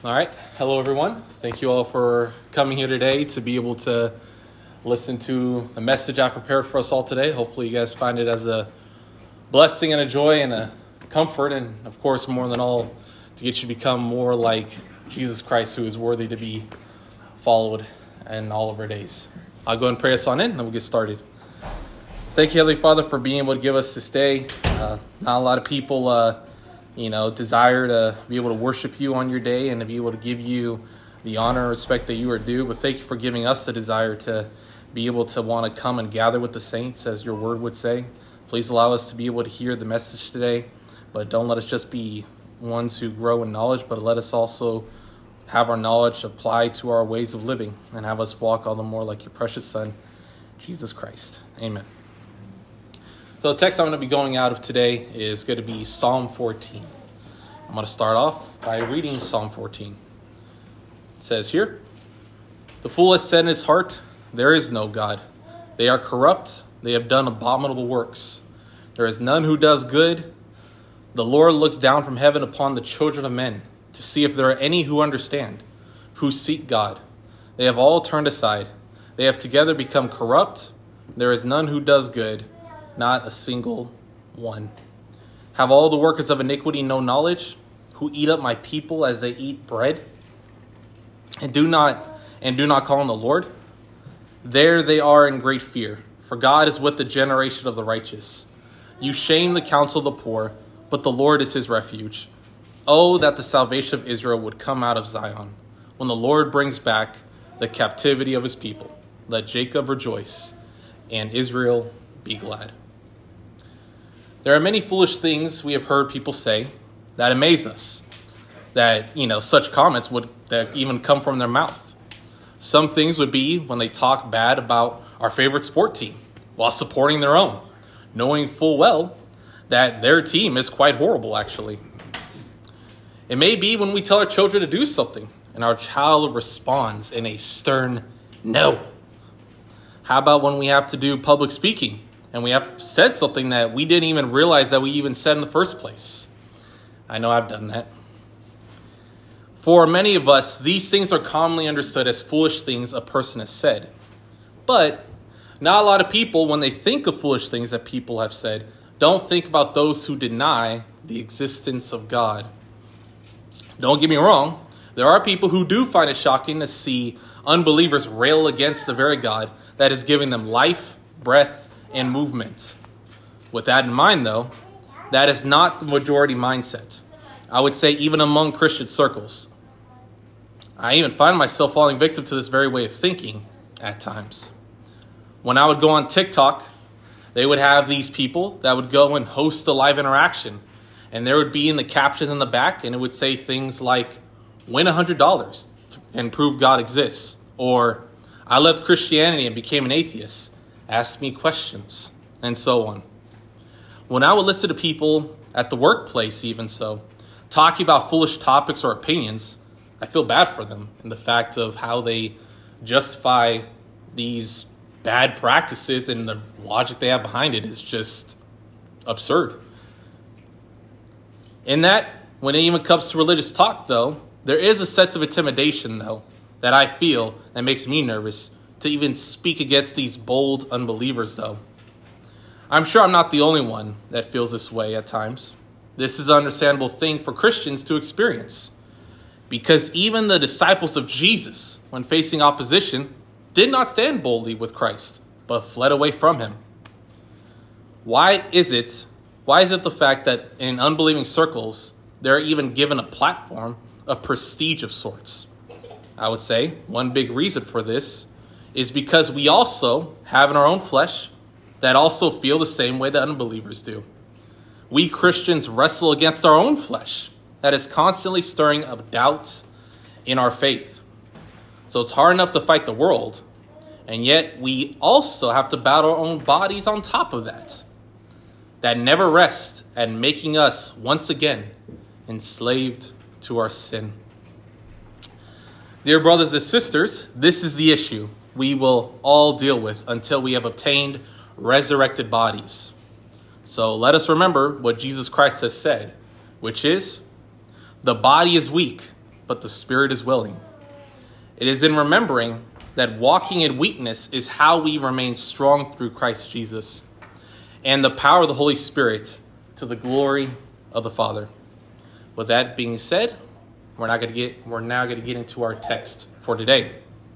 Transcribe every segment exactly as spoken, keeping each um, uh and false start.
All right. Hello, everyone. Thank you all for coming here today to be able to listen to the message I prepared for us all today. Hopefully you guys find it as a blessing and a joy and a comfort, and of course, more than all, to get you to become more like Jesus Christ, who is worthy to be followed in all of our days. I'll go and pray us on in, and then we'll get started. Thank you, Heavenly Father, for being able to give us this day. Uh, not a lot of people, uh, you know, desire to be able to worship you on your day and to be able to give you the honor and respect that you are due. But thank you for giving us the desire to be able to want to come and gather with the saints, as your word would say. Please allow us to be able to hear the message today, but don't let us just be ones who grow in knowledge, but let us also have our knowledge applied to our ways of living and have us walk all the more like your precious Son, Jesus Christ. Amen. So the text I'm going to be going out of today is going to be Psalm fourteen. I'm going to start off by reading Psalm fourteen. It says here, "The fool has said in his heart, there is no God. They are corrupt. They have done abominable works. There is none who does good. The Lord looks down from heaven upon the children of men to see if there are any who understand, who seek God. They have all turned aside. They have together become corrupt. There is none who does good, not a single one. Have all the workers of iniquity no knowledge, who eat up my people as they eat bread, and do not and do not call on the Lord? There they are in great fear, for God is with the generation of the righteous. You shame the counsel of the poor, but the Lord is his refuge. Oh, that the salvation of Israel would come out of Zion, when the Lord brings back the captivity of his people. Let Jacob rejoice, and Israel be glad." There are many foolish things we have heard people say that amaze us, that, you know, such comments would that even come from their mouth. Some things would be when they talk bad about our favorite sport team while supporting their own, knowing full well that their team is quite horrible, actually. It may be when we tell our children to do something and our child responds in a stern no. How about when we have to do public speaking and we have said something that we didn't even realize that we even said in the first place? I know I've done that. For many of us, these things are commonly understood as foolish things a person has said. But not a lot of people, when they think of foolish things that people have said, don't think about those who deny the existence of God. Don't get me wrong. There are people who do find it shocking to see unbelievers rail against the very God that is giving them life, breath, and movement. With that in mind, though, that is not the majority mindset. I would say even among Christian circles. I even find myself falling victim to this very way of thinking at times. When I would go on TikTok, they would have these people that would go and host a live interaction. And there would be in the captions in the back, and it would say things like, win one hundred dollars and prove God exists. Or, I left Christianity and became an atheist. Ask me questions, and so on. When I would listen to people at the workplace, even so, talking about foolish topics or opinions, I feel bad for them in the fact of how they justify these bad practices, and the logic they have behind it is just absurd. In that, when it even comes to religious talk, though, there is a sense of intimidation, though, that I feel that makes me nervous to even speak against these bold unbelievers, though. I'm sure I'm not the only one that feels this way at times. This is an understandable thing for Christians to experience, because even the disciples of Jesus, when facing opposition, did not stand boldly with Christ, but fled away from him. Why is it, why is it the fact that in unbelieving circles, they're even given a platform of prestige of sorts? I would say one big reason for this is because we also have in our own flesh that also feel the same way that unbelievers do. We Christians wrestle against our own flesh that is constantly stirring up doubt in our faith. So it's hard enough to fight the world, and yet we also have to battle our own bodies on top of that. That never rest and making us once again enslaved to our sin. Dear brothers and sisters, this is the issue we will all deal with until we have obtained resurrected bodies. So let us remember what Jesus Christ has said, which is, the body is weak, but the spirit is willing. It is in remembering that walking in weakness is how we remain strong through Christ Jesus and the power of the Holy Spirit to the glory of the Father. With that being said, we're not going to get we're now going to get into our text for today.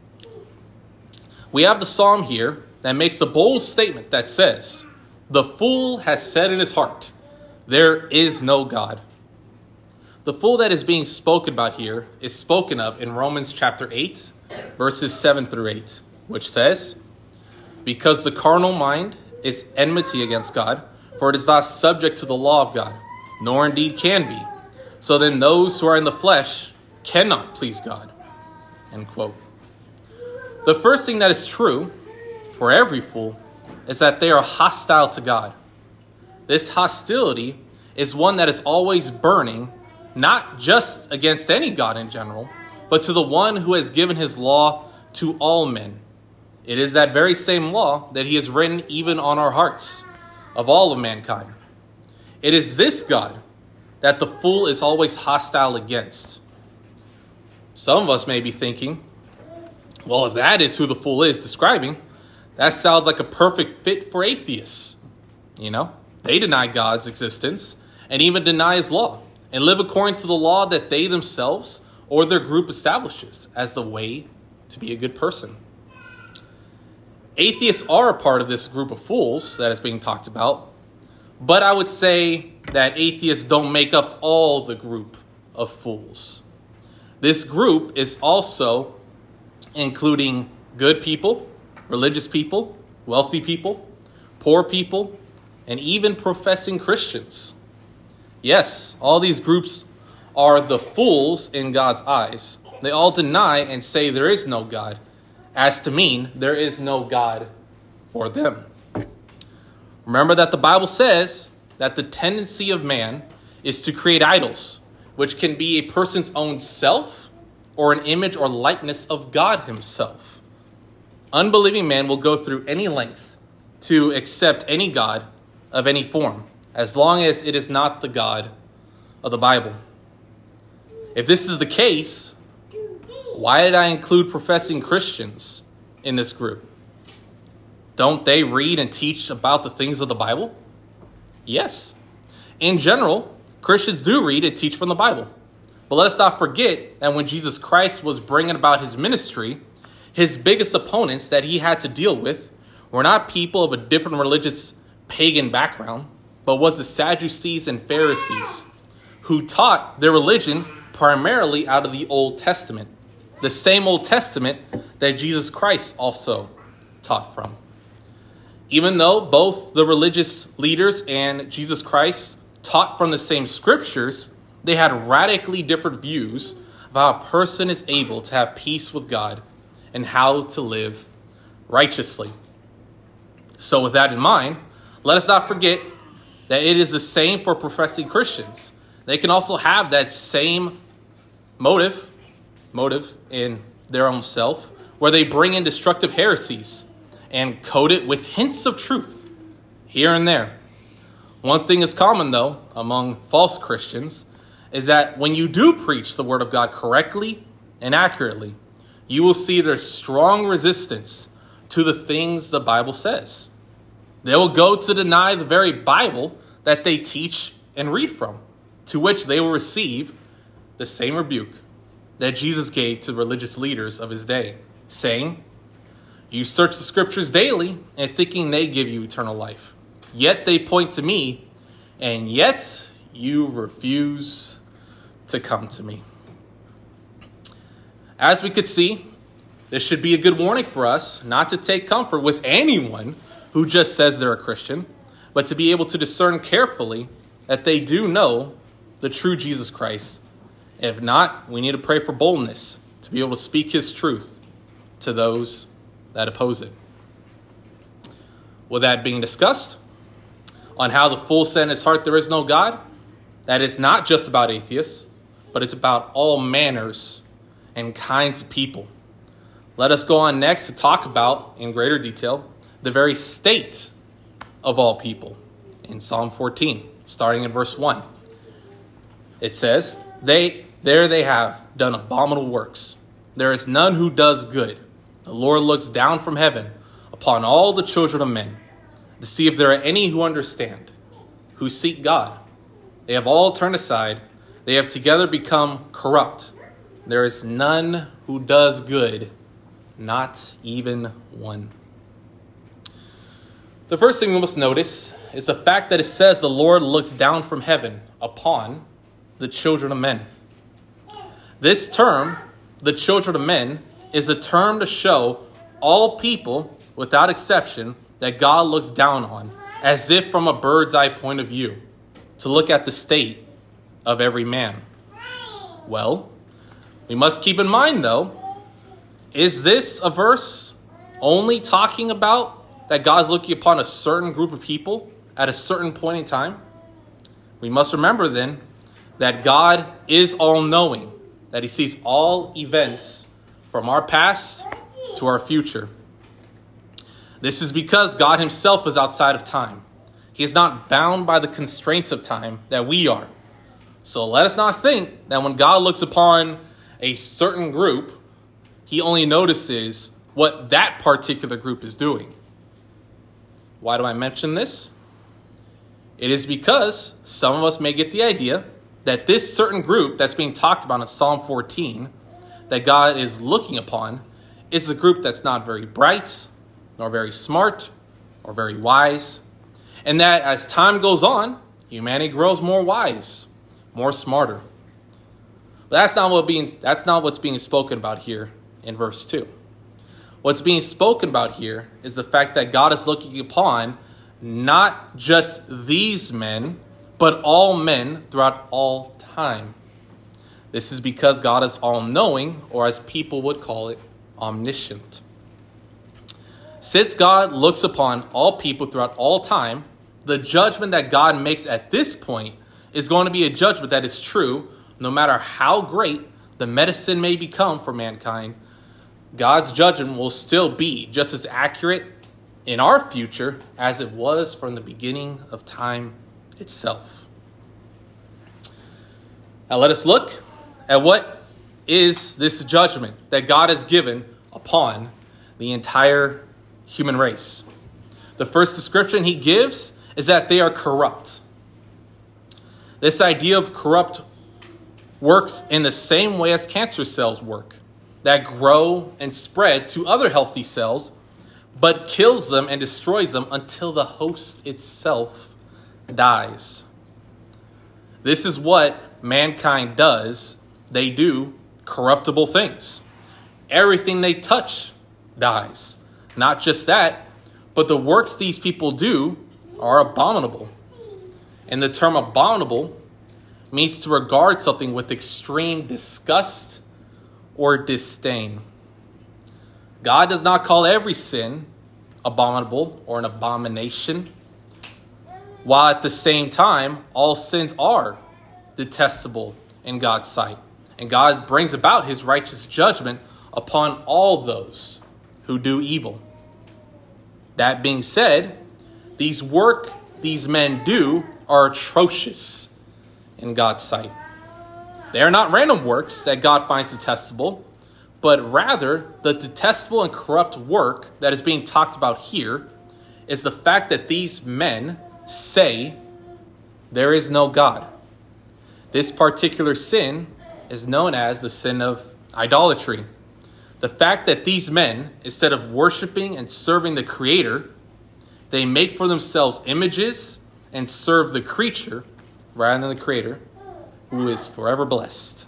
We have the psalm here that makes a bold statement that says, "The fool has said in his heart, there is no God." The fool that is being spoken about here is spoken of in Romans chapter eight, verses seven through eight, which says, "Because the carnal mind is enmity against God, for it is not subject to the law of God, nor indeed can be. So then those who are in the flesh cannot please God." End quote. The first thing that is true for every fool is that they are hostile to God. This hostility is one that is always burning, not just against any God in general, but to the one who has given his law to all men. It is that very same law that he has written even on our hearts of all of mankind. It is this God that the fool is always hostile against. Some of us may be thinking, well, if that is who the fool is describing, that sounds like a perfect fit for atheists. You know, they deny God's existence and even deny his law and live according to the law that they themselves or their group establishes as the way to be a good person. Atheists are a part of this group of fools that is being talked about, but I would say that atheists don't make up all the group of fools. This group is also including good people, religious people, wealthy people, poor people, and even professing Christians. Yes, all these groups are the fools in God's eyes. They all deny and say there is no God, as to mean there is no God for them. Remember that the Bible says that the tendency of man is to create idols, which can be a person's own self or an image or likeness of God himself. Unbelieving man will go through any lengths to accept any God of any form, as long as it is not the God of the Bible. If this is the case, why did I include professing Christians in this group? Don't they read and teach about the things of the Bible? Yes. In general, Christians do read and teach from the Bible. But let us not forget that when Jesus Christ was bringing about his ministry, his biggest opponents that he had to deal with were not people of a different religious pagan background, but was the Sadducees and Pharisees, who taught their religion primarily out of the Old Testament, the same Old Testament that Jesus Christ also taught from. Even though both the religious leaders and Jesus Christ taught from the same scriptures, they had radically different views of how a person is able to have peace with God and how to live righteously. So with that in mind, let us not forget that it is the same for professing Christians. They can also have that same motive, motive in their own self, where they bring in destructive heresies and coat it with hints of truth here and there. One thing is common, though, among false Christians is that when you do preach the word of God correctly and accurately, you will see there's strong resistance to the things the Bible says. They will go to deny the very Bible that they teach and read from, to which they will receive the same rebuke that Jesus gave to religious leaders of his day, saying, "You search the scriptures daily and thinking they give you eternal life. Yet they point to me, and yet you refuse to come to me." As we could see, this should be a good warning for us not to take comfort with anyone who just says they're a Christian, but to be able to discern carefully that they do know the true Jesus Christ. If not, we need to pray for boldness to be able to speak his truth to those that oppose it. With that being discussed, on how the fool said in his heart there is no God, that is not just about atheists, but it's about all manners and kinds of people. Let us go on next to talk about, in greater detail, the very state of all people in Psalm fourteen, starting in verse one. It says, They There they have done abominable works. There is none who does good. The Lord looks down from heaven upon all the children of men to see if there are any who understand, who seek God. They have all turned aside. They have together become corrupt. There is none who does good, not even one. The first thing we must notice is the fact that it says the Lord looks down from heaven upon the children of men. This term, the children of men, is a term to show all people, without exception, that God looks down on, as if from a bird's eye point of view, to look at the state of every man. Well, we must keep in mind, though, is this a verse only talking about that God's looking upon a certain group of people at a certain point in time? We must remember then that God is all-knowing, that he sees all events from our past to our future. This is because God himself is outside of time. He is not bound by the constraints of time that we are. So let us not think that when God looks upon a certain group, he only notices what that particular group is doing. Why do I mention this? It is because some of us may get the idea that this certain group that's being talked about in Psalm fourteen, that God is looking upon, is a group that's not very bright, nor very smart, or very wise. And that as time goes on, humanity grows more wise, more smarter. But that's not what being that's not what's being spoken about here in verse two. What's being spoken about here is the fact that God is looking upon not just these men, but all men throughout all time. This is because God is all-knowing, or as people would call it, omniscient. Since God looks upon all people throughout all time, the judgment that God makes at this point is going to be a judgment that is true, no matter how great the medicine may become for mankind. God's judgment will still be just as accurate in our future as it was from the beginning of time itself. Now let us look at what is this judgment that God has given upon the entire human race. The first description he gives is that they are corrupt. This idea of corrupt works in the same way as cancer cells work, that grow and spread to other healthy cells, but kills them and destroys them until the host itself dies. This is what mankind does. They do corruptible things. Everything they touch dies. Not just that, but the works these people do are abominable. And the term abominable means to regard something with extreme disgust or disdain. God does not call every sin abominable or an abomination, while at the same time, all sins are detestable in God's sight. And God brings about his righteous judgment upon all those who do evil. That being said, these work these men do are atrocious in God's sight. They are not random works that God finds detestable, but rather the detestable and corrupt work that is being talked about here is the fact that these men say there is no God. This particular sin is known as the sin of idolatry. The fact that these men, instead of worshiping and serving the Creator, they make for themselves images and serve the creature rather than the Creator, who is forever blessed.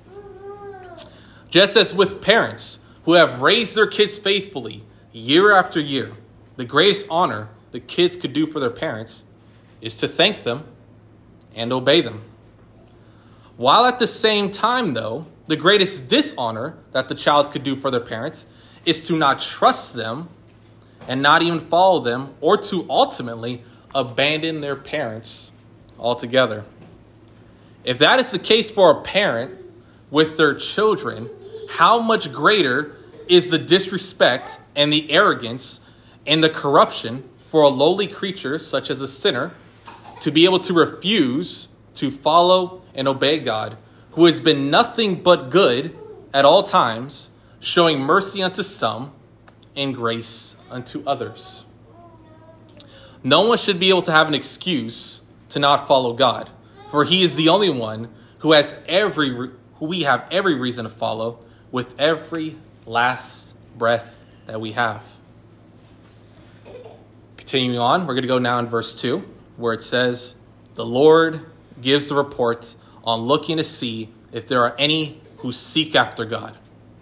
Just as with parents who have raised their kids faithfully year after year, the greatest honor the kids could do for their parents is to thank them and obey them. While at the same time, though, the greatest dishonor that the child could do for their parents is to not trust them and not even follow them, or to ultimately abandon their parents altogether. If that is the case for a parent with their children, how much greater is the disrespect and the arrogance and the corruption for a lowly creature such as a sinner to be able to refuse to follow and obey God who has been nothing but good at all times, showing mercy unto some and grace unto others. No one should be able to have an excuse to not follow God, for he is the only one who has every who we have every reason to follow with every last breath that we have. Continuing on, we're going to go now in verse two, where it says, "The Lord gives the report on looking to see if there are any who seek after God."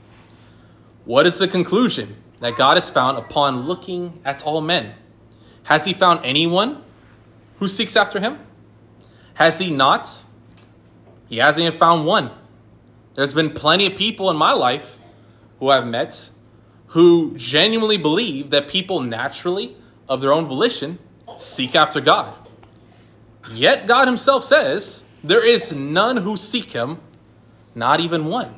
What is the conclusion that God has found upon looking at all men? Has he found anyone who seeks after him? Has he not? He hasn't even found one. There's been plenty of people in my life who I've met who genuinely believe that people naturally, of their own volition, seek after God. Yet God himself says there is none who seek him, not even one.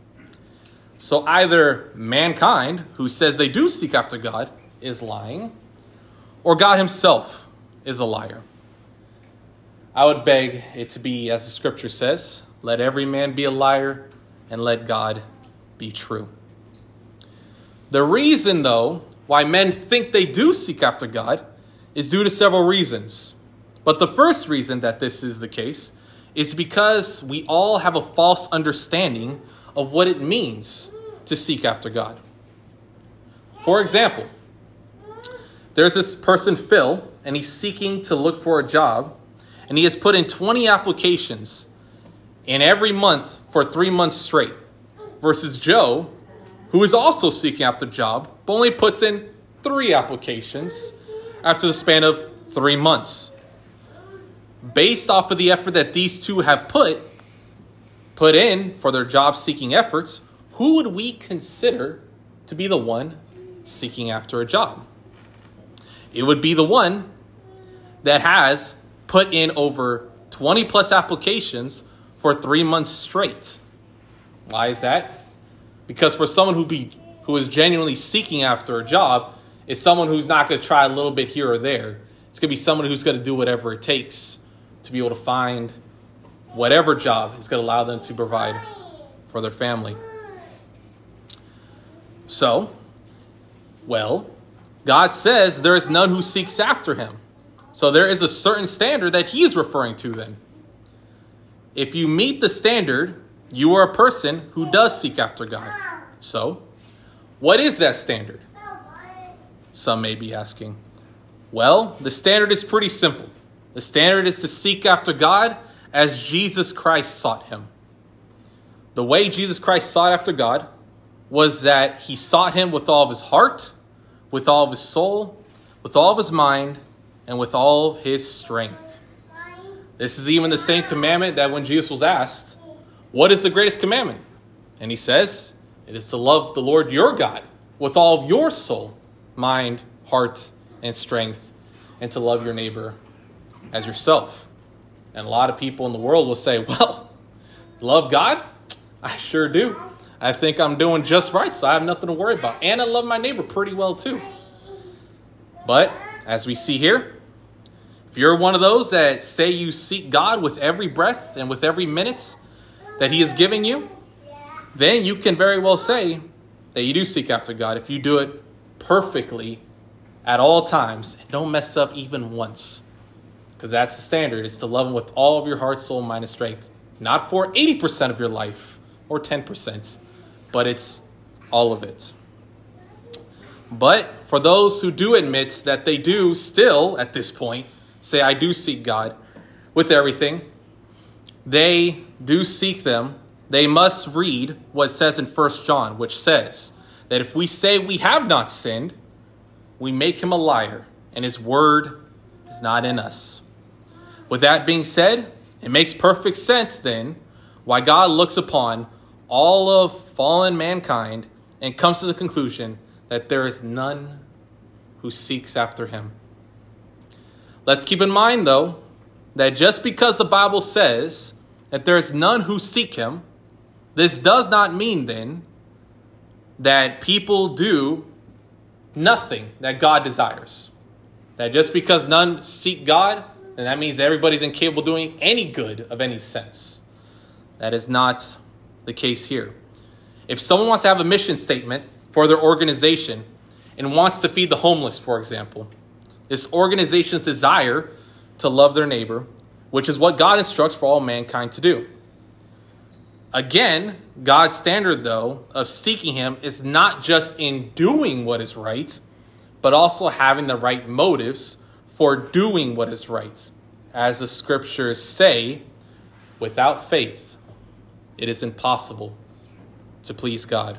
So either mankind, who says they do seek after God, is lying, or God himself is a liar. I would beg it to be, as the scripture says, let every man be a liar and let God be true. The reason, though, why men think they do seek after God is due to several reasons. But the first reason that this is the case is because we all have a false understanding of what it means to seek after God. For example, there's this person, Phil, and he's seeking to look for a job, and he has put in twenty applications in every month for three months straight, versus Joe, who is also seeking after a job, but only puts in three applications after the span of three months. Based off of the effort that these two have put, put in for their job-seeking efforts, who would we consider to be the one seeking after a job? It would be the one that has put in over twenty plus applications for three months straight. Why is that? Because for someone who be who is genuinely seeking after a job, is someone who's not going to try a little bit here or there. It's going to be someone who's going to do whatever it takes to be able to find whatever job is going to allow them to provide for their family. So, well, God says there is none who seeks after him. So there is a certain standard that he is referring to then. If you meet the standard, you are a person who does seek after God. So, what is that standard? Some may be asking. Well, the standard is pretty simple. The standard is to seek after God as Jesus Christ sought him. The way Jesus Christ sought after God was that he sought him with all of his heart, with all of his soul, with all of his mind, and with all of his strength. This is even the same commandment that when Jesus was asked, what is the greatest commandment? And he says, it is to love the Lord your God with all of your soul, mind, heart, and strength, and to love your neighbor as yourself. And a lot of people in the world will say, well, love God? I sure do. I think I'm doing just right, so I have nothing to worry about. And I love my neighbor pretty well too. But as we see here, if you're one of those that say you seek God with every breath and with every minute that he is giving you, then you can very well say that you do seek after God if you do it perfectly at all times and don't mess up even once. Because that's the standard, is to love him with all of your heart, soul, mind, and strength. Not for eighty percent of your life or ten percent, but it's all of it. But for those who do admit that they do still, at this point, say, I do seek God with everything, they do seek them. They must read what it says in First John, which says that if we say we have not sinned, we make him a liar, and his word is not in us. With that being said, it makes perfect sense then why God looks upon all of fallen mankind and comes to the conclusion that there is none who seeks after him. Let's keep in mind, though, that just because the Bible says that there is none who seek him, this does not mean then that people do nothing that God desires. That just because none seek God, then that means that everybody's incapable of doing any good of any sense. That is not the case here. If someone wants to have a mission statement for their organization and wants to feed the homeless, for example, this organization's desire to love their neighbor, which is what God instructs for all mankind to do. Again, God's standard, though, of seeking him is not just in doing what is right, but also having the right motives for doing what is right. As the scriptures say, without faith, it is impossible to please God.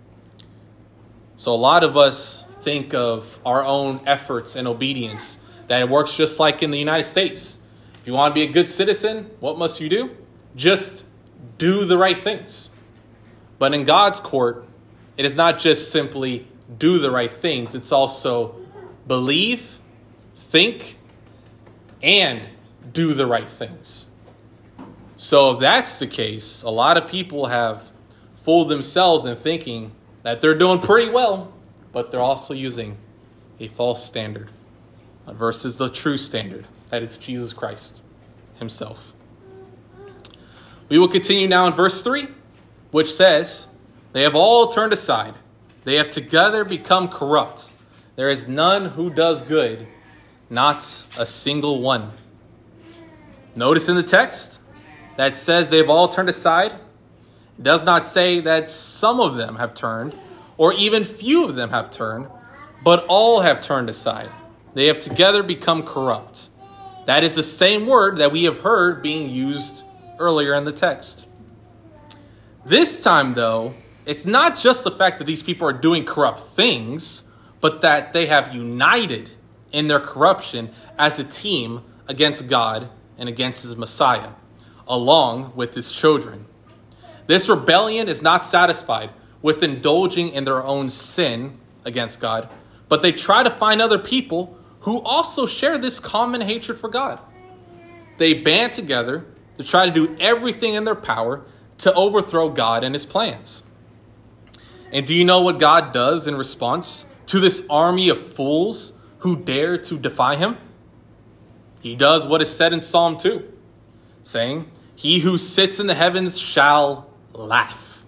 So a lot of us think of our own efforts and obedience, that it works just like in the United States. If you want to be a good citizen, what must you do? Just do the right things. But in God's court, it is not just simply do the right things. It's also believe, think, and do the right things. So if that's the case, a lot of people have fooled themselves in thinking that they're doing pretty well, but they're also using a false standard versus the true standard, that is Jesus Christ himself. We will continue now in verse three, which says, they have all turned aside. They have together become corrupt. There is none who does good, not a single one. Notice in the text that says they've all turned aside. It does not say that some of them have turned, or even few of them have turned, but all have turned aside. They have together become corrupt. That is the same word that we have heard being used earlier in the text. This time, though, it's not just the fact that these people are doing corrupt things, but that they have united in their corruption as a team against God and against his Messiah, along with his children. This rebellion is not satisfied with indulging in their own sin against God, but they try to find other people who also share this common hatred for God. They band together to try to do everything in their power to overthrow God and his plans. And do you know what God does in response to this army of fools who dare to defy him? He does what is said in Psalm two, saying, he who sits in the heavens shall laugh.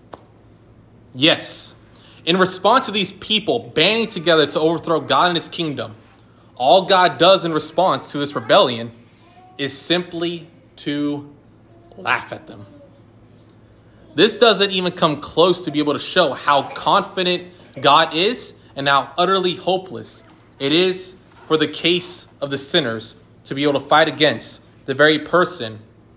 Yes, in response to these people banding together to overthrow God and his kingdom, all God does in response to this rebellion is simply to laugh at them. This doesn't even come close to be able to show how confident God is and how utterly hopeless it is for the case of the sinners to be able to fight against the very person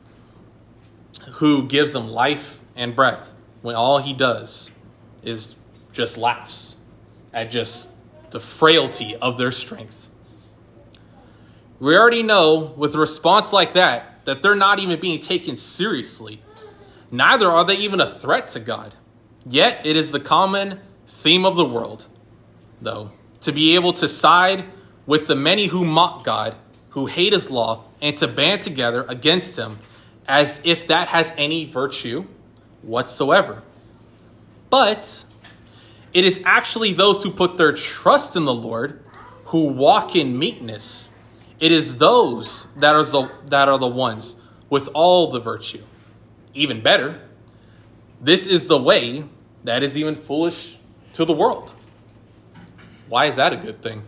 who gives them life and breath, when all he does is just laughs at just the frailty of their strength. We already know with a response like that, that they're not even being taken seriously. Neither are they even a threat to God. Yet it is the common theme of the world, though, to be able to side with the many who mock God, who hate his law, and to band together against him as if that has any virtue whatsoever. But it is actually those who put their trust in the Lord, who walk in meekness. It is those that are the, that are the ones with all the virtue. Even better, this is the way that is even foolish to the world. Why is that a good thing?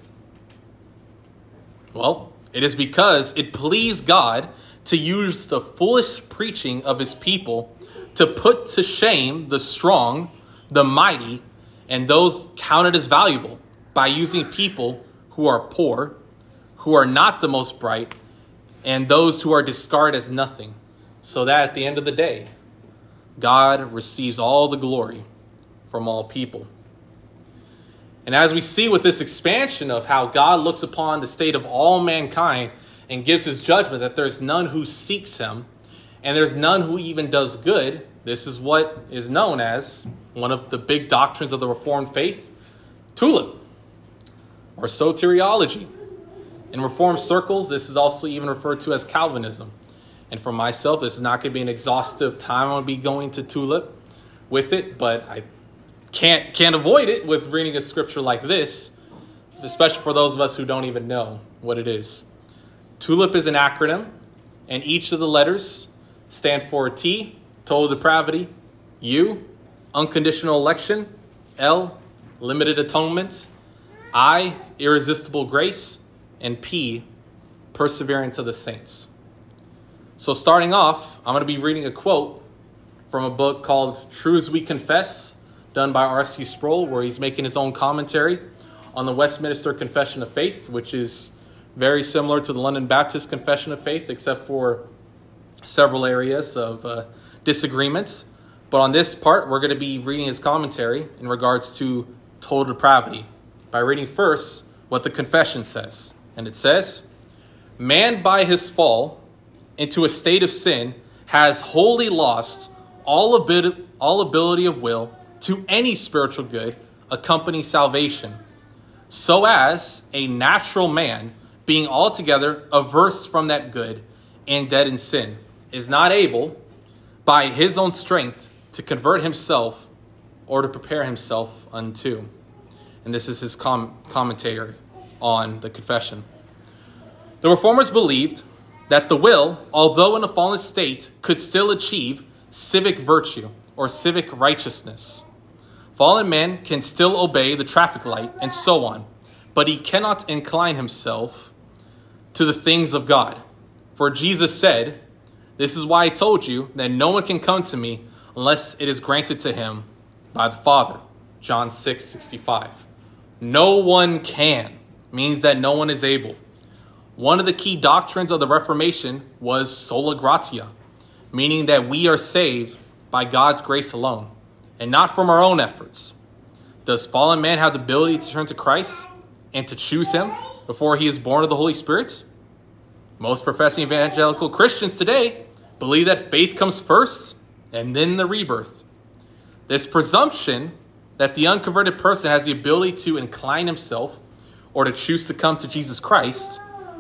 Well, it is because it pleased God to use the foolish preaching of his people to put to shame the strong, the mighty, and those counted as valuable by using people who are poor, who are not the most bright, and those who are discarded as nothing, so that at the end of the day, God receives all the glory from all people. And as we see with this expansion of how God looks upon the state of all mankind and gives his judgment that there's none who seeks him and there's none who even does good, this is what is known as one of the big doctrines of the Reformed faith, tulip, or soteriology. In Reformed circles, this is also even referred to as Calvinism. And for myself, this is not going to be an exhaustive time. I'm going to be going to tulip with it, but I can't can't avoid it with reading a scripture like this, especially for those of us who don't even know what it is. Tulip is an acronym, and each of the letters stand for T, total depravity. U, unconditional election. L, limited atonement. I, irresistible grace. And P, perseverance of the saints. So starting off, I'm going to be reading a quote from a book called Truths We Confess, done by R C Sproul, where he's making his own commentary on the Westminster Confession of Faith, which is very similar to the London Baptist Confession of Faith, except for several areas of uh, disagreement. But on this part, we're going to be reading his commentary in regards to total depravity by reading first what the confession says. And it says, man by his fall into a state of sin has wholly lost all ability, all ability of will to any spiritual good accompanying salvation, so as a natural man, being altogether averse from that good and dead in sin, is not able by his own strength to convert himself or to prepare himself unto. And this is his com- commentary on the confession. The Reformers believed that the will, although in a fallen state, could still achieve civic virtue or civic righteousness. Fallen man can still obey the traffic light and so on, but he cannot incline himself to the things of God. For Jesus said, this is why I told you that no one can come to me unless it is granted to him by the Father. John six sixty-five. No one can means that no one is able. One of the key doctrines of the Reformation was sola gratia, meaning that we are saved by God's grace alone, and not from our own efforts. Does fallen man have the ability to turn to Christ and to choose him before he is born of the Holy Spirit? Most professing evangelical Christians today believe that faith comes first and then the rebirth. This presumption that the unconverted person has the ability to incline himself or to choose to come to Jesus Christ,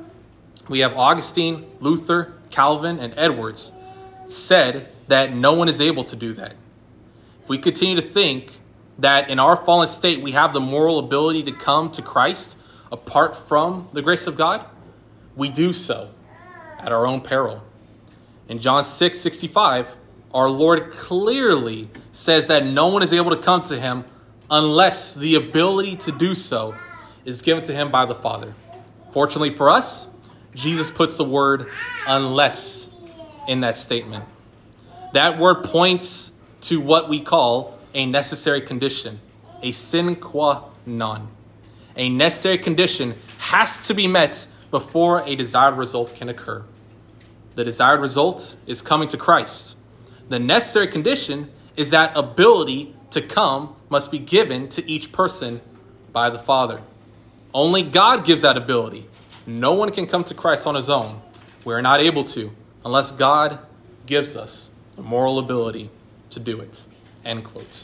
we have Augustine, Luther, Calvin, and Edwards said that no one is able to do that. If we continue to think that in our fallen state we have the moral ability to come to Christ apart from the grace of God, we do so at our own peril. In John six sixty-five, our Lord clearly says that no one is able to come to him unless the ability to do so is given to him by the Father. Fortunately for us, Jesus puts the word unless in that statement. That word points to what we call a necessary condition, a sine qua non. A necessary condition has to be met before a desired result can occur. The desired result is coming to Christ. The necessary condition is that ability to come must be given to each person by the Father. Only God gives that ability. No one can come to Christ on his own. We are not able to unless God gives us the moral ability to do it. End quote.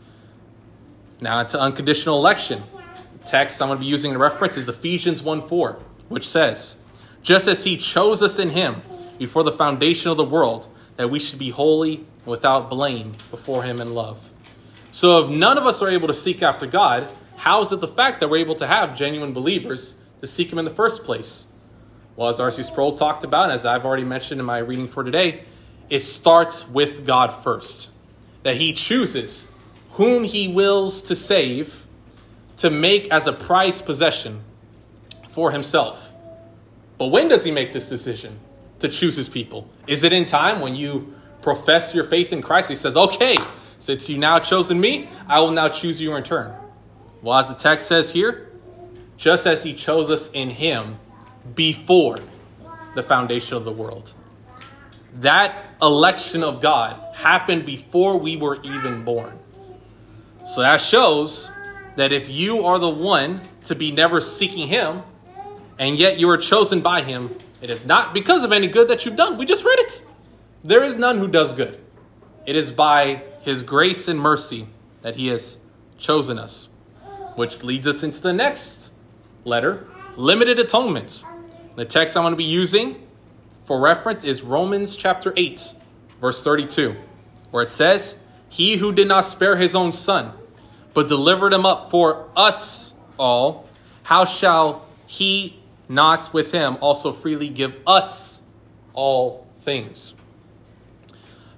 Now into unconditional election. The text I'm going to be using in reference is Ephesians one four, which says, just as he chose us in him before the foundation of the world, that we should be holy without blame before him in love. So if none of us are able to seek after God, how is it the fact that we're able to have genuine believers to seek him in the first place? Well, as R C Sproul talked about, as I've already mentioned in my reading for today, it starts with God first. That he chooses whom he wills to save to make as a prized possession for himself. But when does he make this decision to choose his people? Is it in time when you profess your faith in Christ? He says, okay, since you now chosen me, I will now choose you in turn. Well, as the text says here, just as he chose us in him before the foundation of the world. That election of God happened before we were even born. So that shows that if you are the one to be never seeking him, and yet you are chosen by him, it is not because of any good that you've done. We just read it. There is none who does good. It is by his grace and mercy that he has chosen us. Which leads us into the next letter, limited atonement. The text I'm going to be using for reference is Romans chapter eight, verse thirty-two, where it says, he who did not spare his own son, but delivered him up for us all, how shall he not with him also freely give us all things?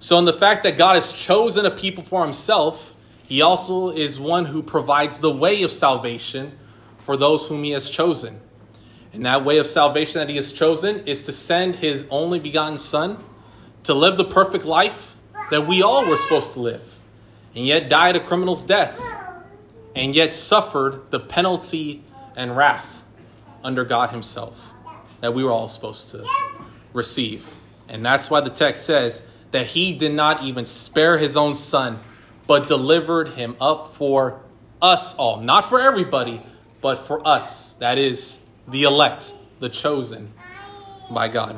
So in the fact that God has chosen a people for himself, he also is one who provides the way of salvation for those whom he has chosen. And that way of salvation that he has chosen is to send his only begotten son to live the perfect life that we all were supposed to live, and yet died a criminal's death, and yet suffered the penalty and wrath under God himself that we were all supposed to receive. And that's why the text says that he did not even spare his own son, but delivered him up for us all. Not for everybody, but for us. That is the elect, the chosen by God.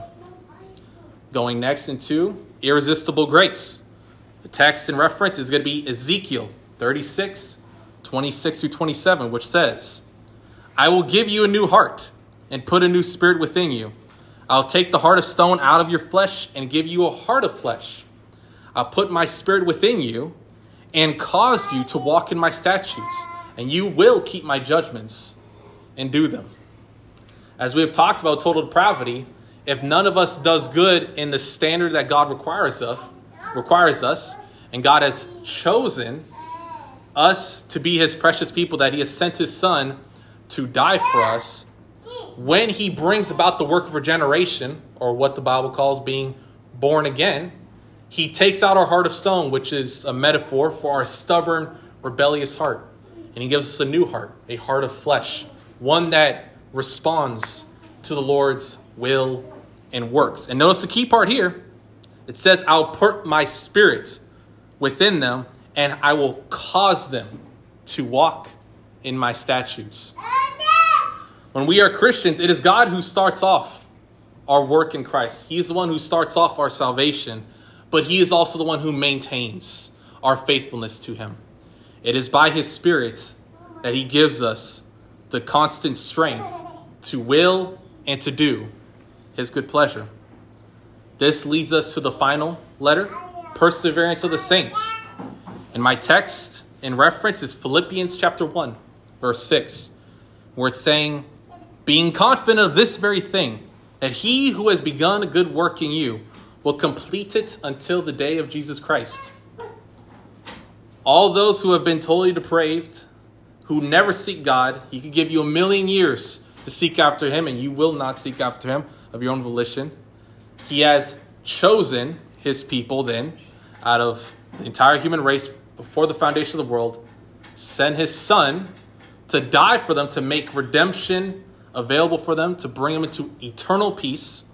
Going next into irresistible grace. The text in reference is going to be Ezekiel thirty-six, twenty-six through twenty-seven, which says, I will give you a new heart and put a new spirit within you. I'll take the heart of stone out of your flesh and give you a heart of flesh. I'll put my spirit within you and cause you to walk in my statutes, and you will keep my judgments and do them. As we have talked about total depravity, if none of us does good in the standard that God requires of, requires us, and God has chosen us to be his precious people, that he has sent his son to die for us, when he brings about the work of regeneration, or what the Bible calls being born again, he takes out our heart of stone, which is a metaphor for our stubborn, rebellious heart. And he gives us a new heart, a heart of flesh, one that responds to the Lord's will and works. And notice the key part here. It says, I'll put my spirit within them, and I will cause them to walk in my statutes. When we are Christians, it is God who starts off our work in Christ. He is the one who starts off our salvation, but he is also the one who maintains our faithfulness to him. It is by his Spirit that he gives us the constant strength to will and to do his good pleasure. This leads us to the final letter, perseverance of the saints. And my text in reference is Philippians chapter one, verse six, where it's saying, being confident of this very thing, that he who has begun a good work in you will complete it until the day of Jesus Christ. All those who have been totally depraved, who never seek God, he could give you a million years to seek after him, and you will not seek after him of your own volition. He has chosen his people then out of the entire human race before the foundation of the world, sent his son to die for them, to make redemption available for them, to bring them into eternal peace,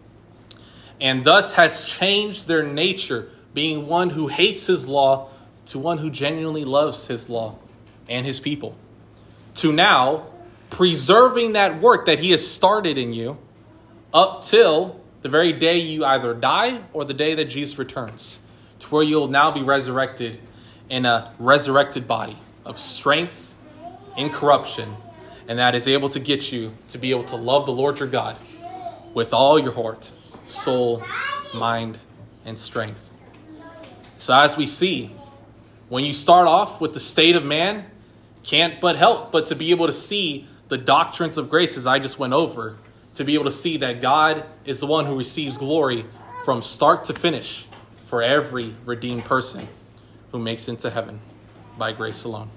and thus has changed their nature, being one who hates his law to one who genuinely loves his law and his people, to now preserving that work that he has started in you up till the very day you either die or the day that Jesus returns, to where you'll now be resurrected in a resurrected body of strength, incorruption, and that is able to get you to be able to love the Lord your God with all your heart, soul, mind, and strength. So as we see, when you start off with the state of man, can't but help but to be able to see the doctrines of grace as I just went over, to be able to see that God is the one who receives glory from start to finish for every redeemed person who makes it into heaven by grace alone.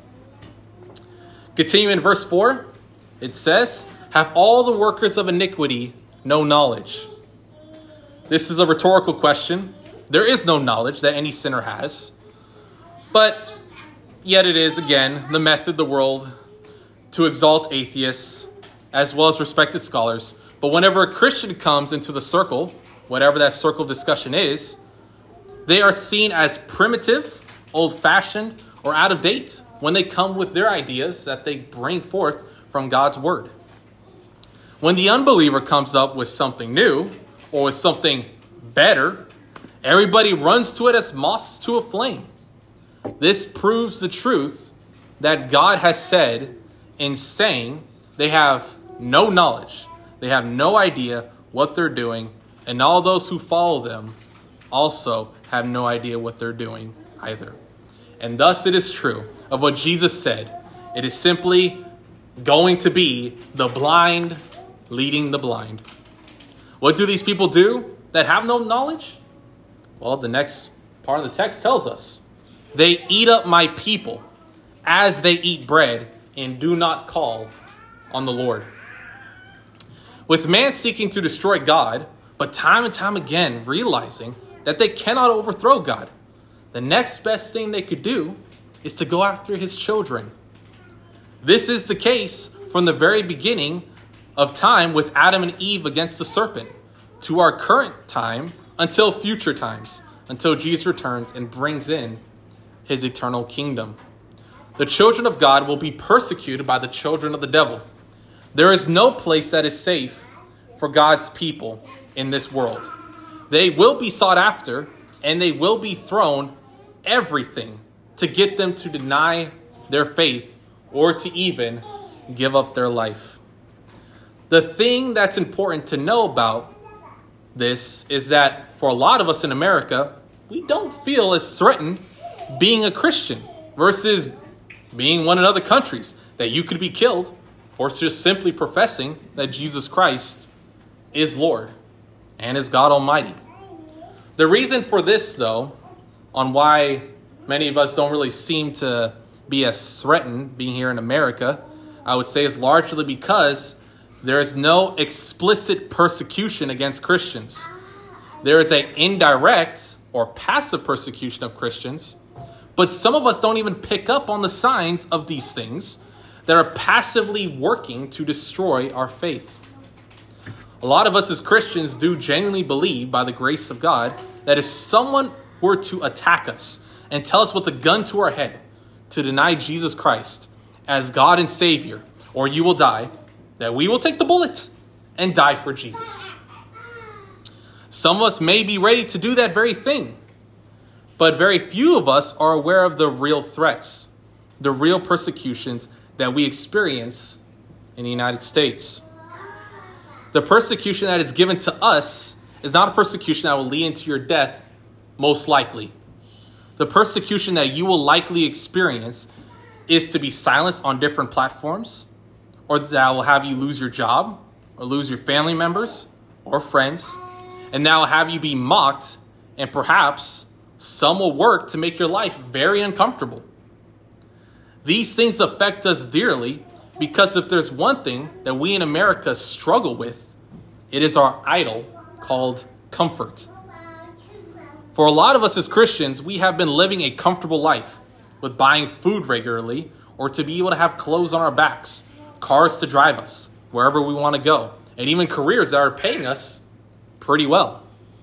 Continue in verse four, it says, have all the workers of iniquity no knowledge? This is a rhetorical question. There is no knowledge that any sinner has, but yet it is, again, the method of the world to exalt atheists as well as respected scholars. But whenever a Christian comes into the circle, whatever that circle of discussion is, they are seen as primitive, old-fashioned, or out of date when they come with their ideas that they bring forth from God's word. When the unbeliever comes up with something new or with something better, everybody runs to it as moths to a flame. This proves the truth that God has said in saying they have no knowledge. They have no idea what they're doing. And all those who follow them also have no idea what they're doing either. And thus it is true of what Jesus said. It is simply going to be the blind leading the blind. What do these people do that have no knowledge? Well, the next part of the text tells us, they eat up my people as they eat bread and do not call on the Lord. With man seeking to destroy God, but time and time again realizing that they cannot overthrow God, the next best thing they could do is to go after his children. This is the case from the very beginning of time with Adam and Eve against the serpent to our current time until future times, until Jesus returns and brings in his eternal kingdom. The children of God will be persecuted by the children of the devil. There is no place that is safe for God's people in this world. They will be sought after, and they will be thrown everything to get them to deny their faith or to even give up their life. The thing that's important to know about this is that for a lot of us in America, we don't feel as threatened being a Christian versus being one in other countries, that you could be killed for just simply professing that Jesus Christ is Lord and is God Almighty. The reason for this, though, on why many of us don't really seem to be as threatened being here in America, I would say is largely because there is no explicit persecution against Christians. There is an indirect or passive persecution of Christians, but some of us don't even pick up on the signs of these things that are passively working to destroy our faith. A lot of us as Christians do genuinely believe, by the grace of God, that if someone were to attack us and tell us with a gun to our head to deny Jesus Christ as God and Savior, or you will die, that we will take the bullet and die for Jesus. Some of us may be ready to do that very thing, but very few of us are aware of the real threats, the real persecutions that we experience in the United States. The persecution that is given to us is not a persecution that will lead into your death, most likely. The persecution that you will likely experience is to be silenced on different platforms, or that will have you lose your job, or lose your family members, or friends, and that will have you be mocked, and perhaps some will work to make your life very uncomfortable. These things affect us dearly because if there's one thing that we in America struggle with, it is our idol called comfort. For a lot of us as Christians, we have been living a comfortable life with buying food regularly or to be able to have clothes on our backs, cars to drive us wherever we want to go, and even careers that are paying us pretty well.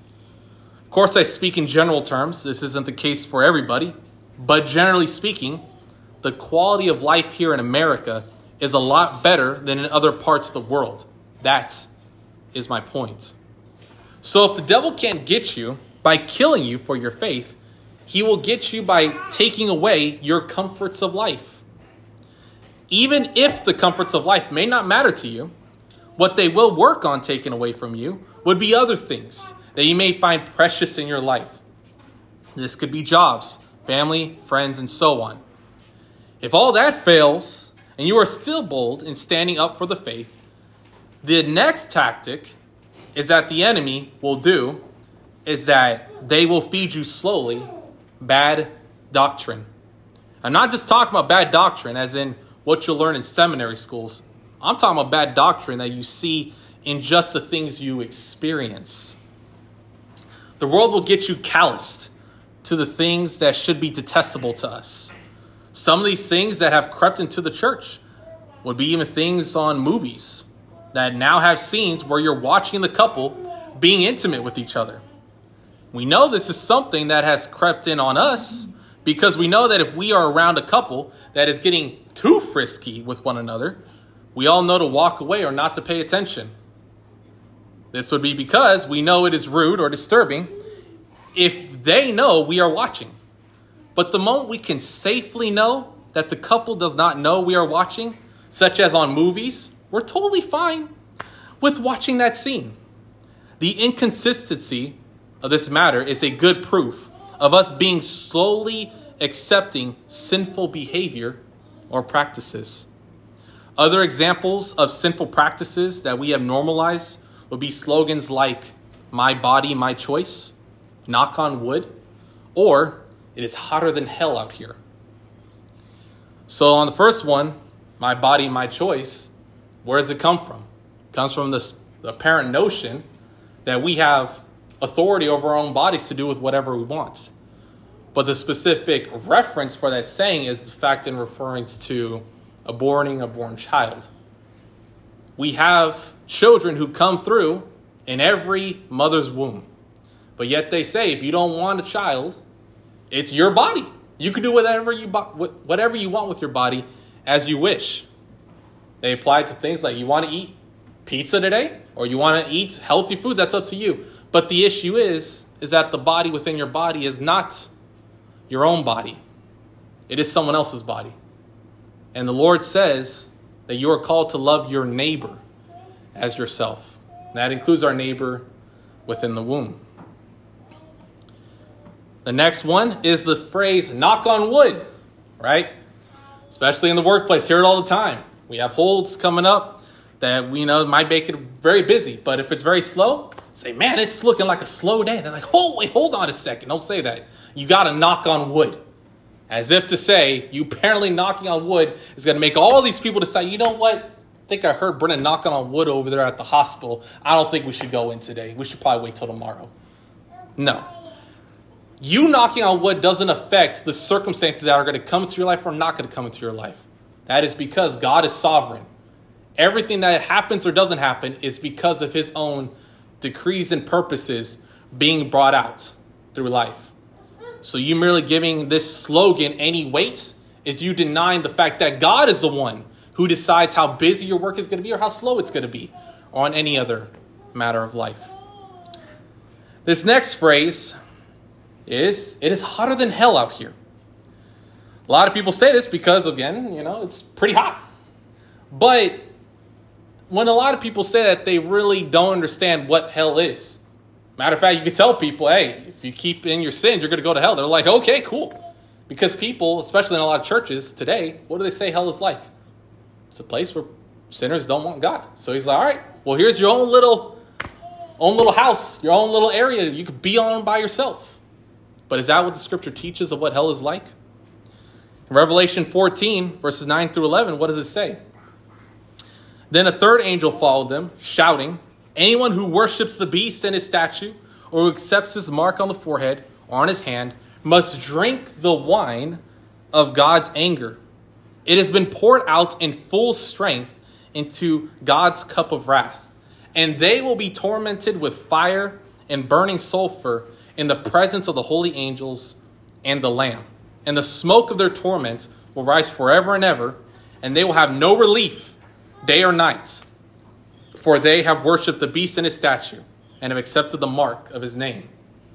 Of course, I speak in general terms. This isn't the case for everybody, but generally speaking, the quality of life here in America is a lot better than in other parts of the world. That is my point. So if the devil can't get you by killing you for your faith, he will get you by taking away your comforts of life. Even if the comforts of life may not matter to you, what they will work on taking away from you would be other things that you may find precious in your life. This could be jobs, family, friends, and so on. If all that fails, and you are still bold in standing up for the faith, the next tactic is that the enemy will do is that they will feed you slowly bad doctrine. I'm not just talking about bad doctrine as in what you'll learn in seminary schools. I'm talking about bad doctrine that you see in just the things you experience. The world will get you calloused to the things that should be detestable to us. Some of these things that have crept into the church would be even things on movies that now have scenes where you're watching the couple being intimate with each other. We know this is something that has crept in on us because we know that if we are around a couple that is getting too frisky with one another, we all know to walk away or not to pay attention. This would be because we know it is rude or disturbing if they know we are watching. But the moment we can safely know that the couple does not know we are watching, such as on movies, we're totally fine with watching that scene. The inconsistency of this matter is a good proof of us being slowly accepting sinful behavior or practices. Other examples of sinful practices that we have normalized would be slogans like, "My body, my choice," knock on wood, or it is hotter than hell out here. So on the first one, my body, my choice, where does it come from? It comes from this apparent notion that we have authority over our own bodies to do with whatever we want. But the specific reference for that saying is the fact in referring to aborting a born child. We have children who come through in every mother's womb. But yet they say, if you don't want a child, it's your body. You can do whatever you whatever you want with your body as you wish. They apply it to things like you want to eat pizza today or you want to eat healthy foods. That's up to you. But the issue is, is that the body within your body is not your own body. It is someone else's body. And the Lord says that you are called to love your neighbor as yourself. And that includes our neighbor within the womb. The next one is the phrase, knock on wood, right? Especially in the workplace, hear it all the time. We have holds coming up that we know might make it very busy. But if it's very slow, say, man, it's looking like a slow day. They're like, oh, wait, hold on a second. Don't say that. You got to knock on wood. As if to say, you apparently knocking on wood is going to make all these people decide, you know what? I think I heard Brennan knocking on wood over there at the hospital. I don't think we should go in today. We should probably wait till tomorrow. No. You knocking on wood doesn't affect the circumstances that are going to come into your life or not going to come into your life. That is because God is sovereign. Everything that happens or doesn't happen is because of his own decrees and purposes being brought out through life. So you merely giving this slogan any weight is you denying the fact that God is the one who decides how busy your work is going to be or how slow it's going to be on any other matter of life. This next phrase is, it is hotter than hell out here. A lot of people say this because, again, you know, it's pretty hot. But when a lot of people say that, they really don't understand what hell is. Matter of fact, you can tell people, hey, if you keep in your sins, you're going to go to hell. They're like, okay, cool. Because people, especially in a lot of churches today, what do they say hell is like? It's a place where sinners don't want God. So he's like, all right, well, here's your own little, own little house, your own little area you could be on by yourself. But is that what the scripture teaches of what hell is like? In Revelation fourteen, verses nine through eleven, what does it say? Then a third angel followed them, shouting, anyone who worships the beast and his statue, or who accepts his mark on the forehead or on his hand, must drink the wine of God's anger. It has been poured out in full strength into God's cup of wrath. And they will be tormented with fire and burning sulfur in the presence of the holy angels and the Lamb. And the smoke of their torment will rise forever and ever, and they will have no relief day or night. For they have worshipped the beast and his statue, and have accepted the mark of his name.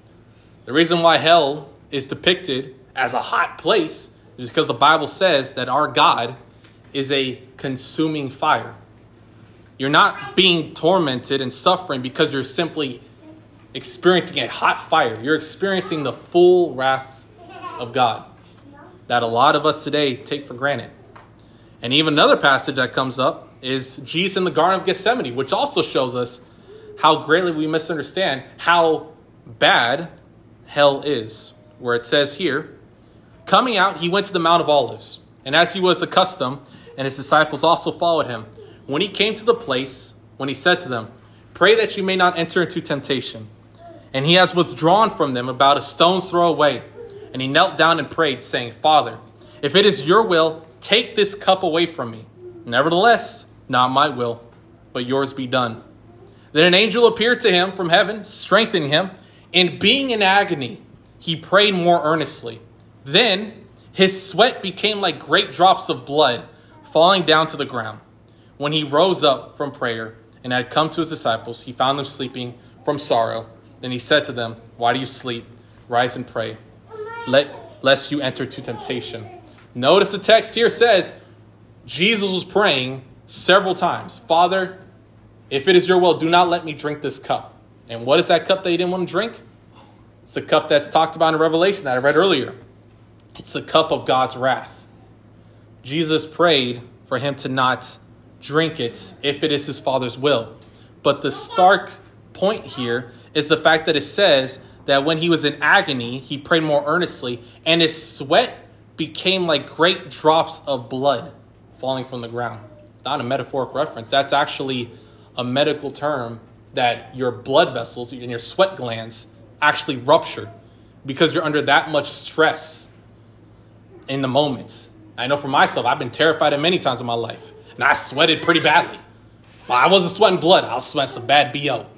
The reason why hell is depicted as a hot place is because the Bible says that our God is a consuming fire. You're not being tormented and suffering because you're simply experiencing a hot fire. You're experiencing the full wrath of God that a lot of us today take for granted. And even another passage that comes up is Jesus in the Garden of Gethsemane, which also shows us how greatly we misunderstand how bad hell is. Where it says here, coming out, he went to the Mount of Olives. And as he was accustomed, and his disciples also followed him, when he came to the place, when he said to them, pray that you may not enter into temptation. And he has withdrawn from them about a stone's throw away. And he knelt down and prayed, saying, Father, if it is your will, take this cup away from me. Nevertheless, not my will, but yours be done. Then an angel appeared to him from heaven, strengthening him. And being in agony, he prayed more earnestly. Then his sweat became like great drops of blood falling down to the ground. When he rose up from prayer and had come to his disciples, he found them sleeping from sorrow. Then he said to them, why do you sleep? Rise and pray, Let, lest you enter into temptation. Notice the text here says Jesus was praying several times. Father, if it is your will, do not let me drink this cup. And what is that cup that he didn't want to drink? It's the cup that's talked about in Revelation that I read earlier. It's the cup of God's wrath. Jesus prayed for him to not drink it if it is his Father's will. But the stark point here is the fact that it says that when he was in agony, he prayed more earnestly, and his sweat became like great drops of blood falling from the ground. It's not a metaphoric reference. That's actually a medical term that your blood vessels and your sweat glands actually ruptured because you're under that much stress in the moment. I know for myself, I've been terrified at many times in my life, and I sweated pretty badly. Well, I wasn't sweating blood. I was sweating some bad B O.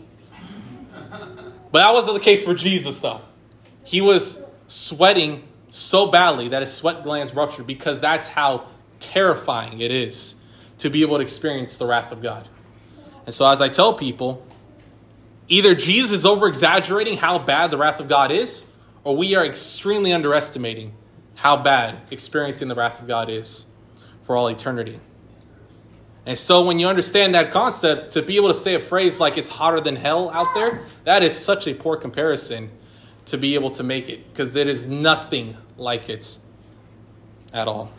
But that wasn't the case for Jesus, though. He was sweating so badly that his sweat glands ruptured because that's how terrifying it is to be able to experience the wrath of God. And so as I tell people, either Jesus is over-exaggerating how bad the wrath of God is, or we are extremely underestimating how bad experiencing the wrath of God is for all eternity. And so when you understand that concept, to be able to say a phrase like it's hotter than hell out there, that is such a poor comparison to be able to make it, because there is nothing like it at all.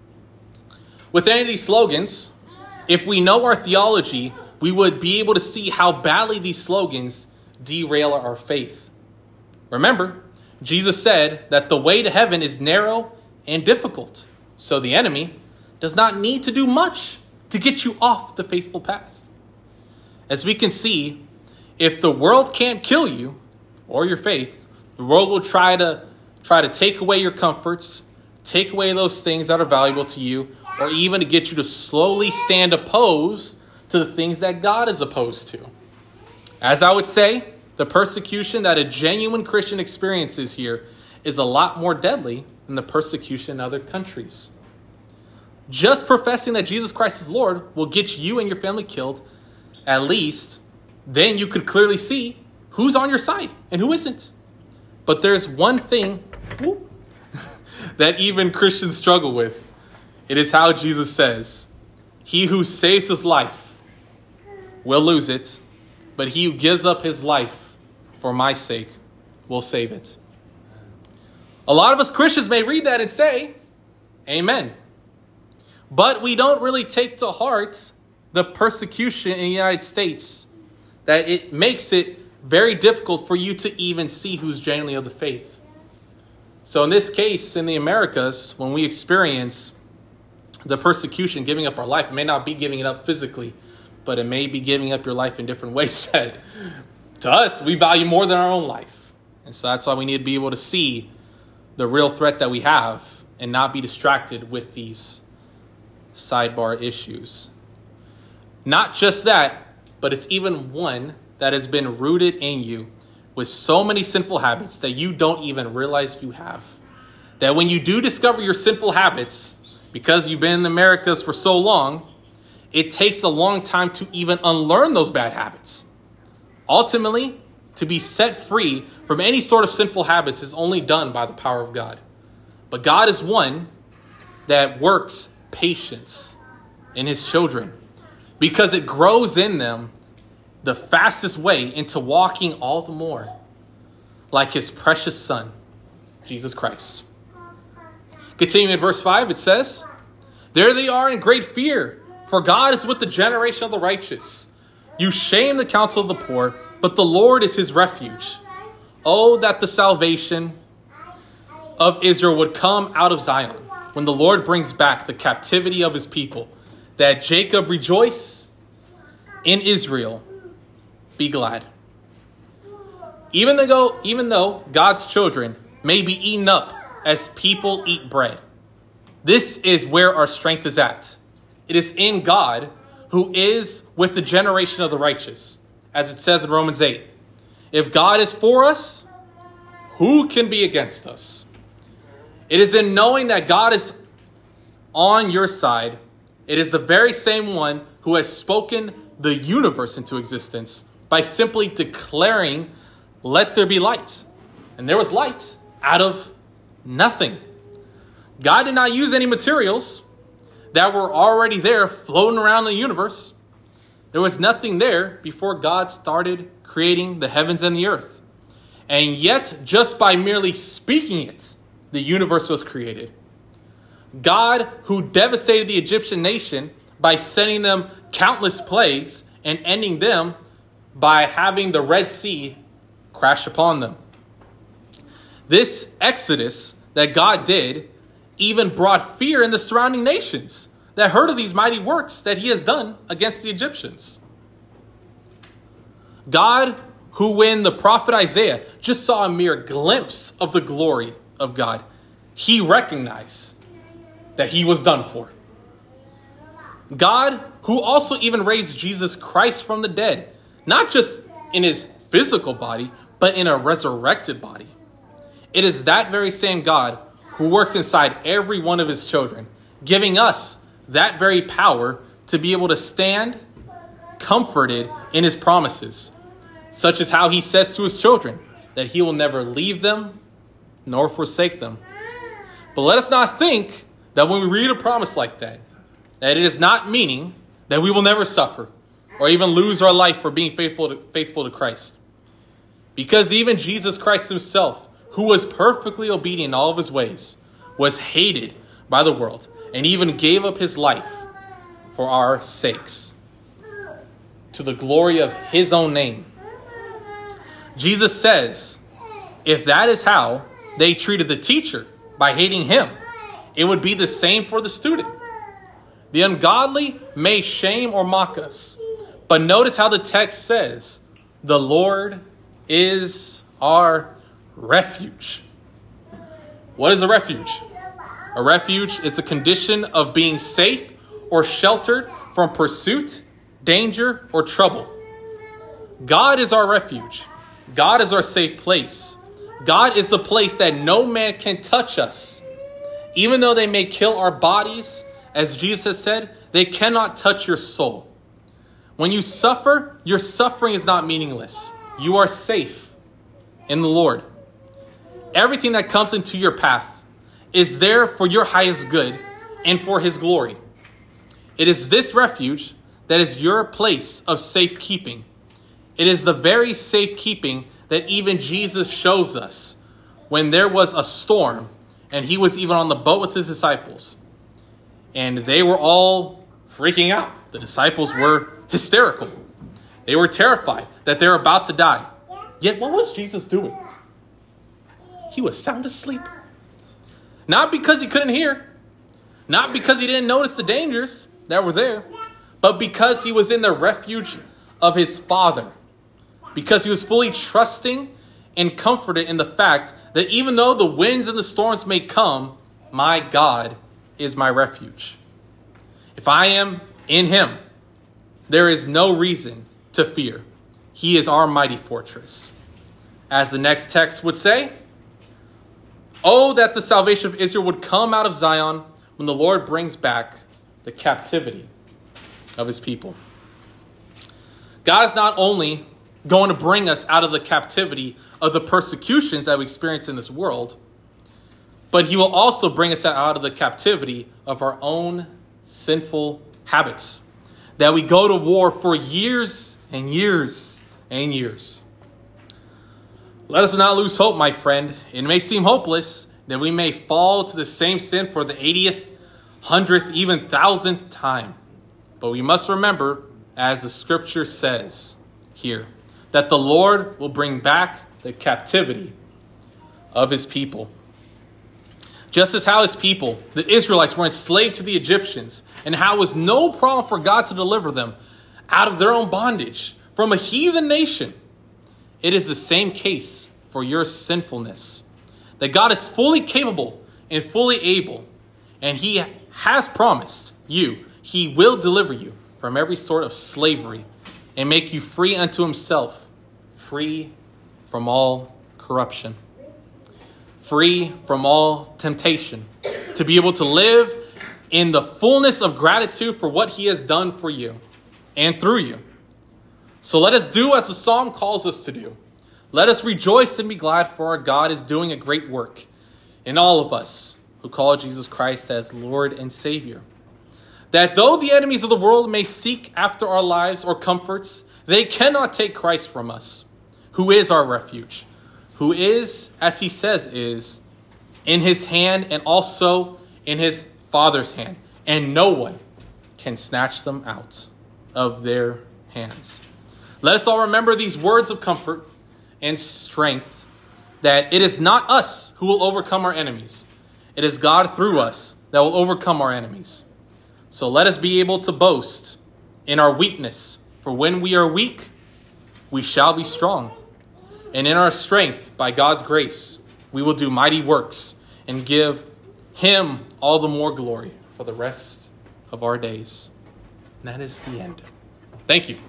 With any of these slogans, if we know our theology, we would be able to see how badly these slogans derail our faith. Remember, Jesus said that the way to heaven is narrow and difficult, so the enemy does not need to do much to get you off the faithful path. As we can see, if the world can't kill you or your faith, the world will try to try to take away your comforts, take away those things that are valuable to you, or even to get you to slowly stand opposed to the things that God is opposed to. As I would say, the persecution that a genuine Christian experiences here is a lot more deadly than the persecution in other countries. Just professing that Jesus Christ is Lord will get you and your family killed. At least, then you could clearly see who's on your side and who isn't. But there's one thing whoop, that even Christians struggle with. It is how Jesus says, "He who saves his life will lose it, but he who gives up his life for my sake will save it." A lot of us Christians may read that and say, amen. But we don't really take to heart the persecution in the United States, that it makes it very difficult for you to even see who's genuinely of the faith. So in this case, in the Americas, when we experience the persecution, giving up our life, it may not be giving it up physically, but it may be giving up your life in different ways that to us, we value more than our own life. And so that's why we need to be able to see the real threat that we have and not be distracted with these sidebar issues. Not just that, but it's even one that has been rooted in you with so many sinful habits that you don't even realize you have. That when you do discover your sinful habits, because you've been in the Americas for so long, it takes a long time to even unlearn those bad habits. Ultimately, to be set free from any sort of sinful habits is only done by the power of God. But God is one that works patience in his children, because it grows in them the fastest way into walking all the more like his precious son, Jesus Christ. Continuing in verse five, it says, "There they are in great fear, for God is with the generation of the righteous. You shame the counsel of the poor, but the Lord is his refuge. Oh, that the salvation of Israel would come out of Zion, when the Lord brings back the captivity of his people, that Jacob rejoice, in Israel be glad." Even though, even though God's children may be eaten up as people eat bread, this is where our strength is at. It is in God, who is with the generation of the righteous, as it says in Romans eight. If God is for us, who can be against us? It is in knowing that God is on your side. It is the very same one who has spoken the universe into existence by simply declaring, "Let there be light." And there was light out of nothing. God did not use any materials that were already there floating around the universe. There was nothing there before God started creating the heavens and the earth. And yet, just by merely speaking it, the universe was created. God, who devastated the Egyptian nation by sending them countless plagues and ending them by having the Red Sea crash upon them. This exodus that God did even brought fear in the surrounding nations that heard of these mighty works that he has done against the Egyptians. God, who when the prophet Isaiah just saw a mere glimpse of the glory of God, he recognized that he was done for. God, who also even raised Jesus Christ from the dead, not just in his physical body, but in a resurrected body. It is that very same God who works inside every one of his children, giving us that very power to be able to stand comforted in his promises, such as how he says to his children that he will never leave them nor forsake them. But let us not think that when we read a promise like that, that it is not meaning that we will never suffer or even lose our life for being faithful to, faithful to Christ. Because even Jesus Christ himself, who was perfectly obedient in all of his ways, was hated by the world and even gave up his life for our sakes, to the glory of his own name. Jesus says, if that is how they treated the teacher by hating him, it would be the same for the student. The ungodly may shame or mock us, but notice how the text says, the Lord is our refuge. What is a refuge? A refuge is a condition of being safe or sheltered from pursuit, danger, or trouble. God is our refuge. God is our safe place. God is the place that no man can touch us. Even though they may kill our bodies, as Jesus has said, they cannot touch your soul. When you suffer, your suffering is not meaningless. You are safe in the Lord. Everything that comes into your path is there for your highest good and for his glory. It is this refuge that is your place of safekeeping. It is the very safekeeping that even Jesus shows us when there was a storm and he was even on the boat with his disciples. And they were all freaking out. The disciples were hysterical. They were terrified that they're about to die. Yet what was Jesus doing? He was sound asleep. Not because he couldn't hear. Not because he didn't notice the dangers that were there. But because he was in the refuge of his Father. Because he was fully trusting and comforted in the fact that even though the winds and the storms may come, my God is my refuge. If I am in him, there is no reason to fear. He is our mighty fortress. As the next text would say, oh, that the salvation of Israel would come out of Zion when the Lord brings back the captivity of his people. God is not only going to bring us out of the captivity of the persecutions that we experience in this world, but he will also bring us out of the captivity of our own sinful habits that we go to war for years and years and years. Let us not lose hope, my friend. It may seem hopeless that we may fall to the same sin for the eightieth, hundredth, even thousandth time. But we must remember, as the scripture says here, that the Lord will bring back the captivity of his people. Just as how his people, the Israelites, were enslaved to the Egyptians, and how it was no problem for God to deliver them out of their own bondage from a heathen nation. It is the same case for your sinfulness. That God is fully capable and fully able, and he has promised you, he will deliver you from every sort of slavery and make you free unto himself, free from all corruption, free from all temptation, to be able to live in the fullness of gratitude for what he has done for you and through you. So let us do as the psalm calls us to do. Let us rejoice and be glad, for our God is doing a great work in all of us who call Jesus Christ as Lord and Savior. That though the enemies of the world may seek after our lives or comforts, they cannot take Christ from us, who is our refuge, who is, as he says, is in his hand and also in his Father's hand. And no one can snatch them out of their hands. Let us all remember these words of comfort and strength that it is not us who will overcome our enemies. It is God through us that will overcome our enemies. So let us be able to boast in our weakness, for when we are weak, we shall be strong. And in our strength, by God's grace, we will do mighty works and give him all the more glory for the rest of our days. And that is the end. Thank you.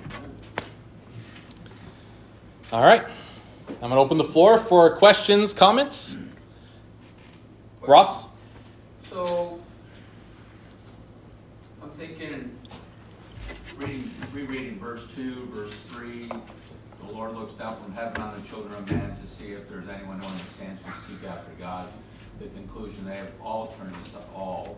All right. I'm going to open the floor for questions, comments. Ross? So, I'm thinking, reading, rereading verse two, verse three, the Lord looks down from heaven on the children of man to see if there's anyone who understands who seek after God. The conclusion, they have all turned aside, all,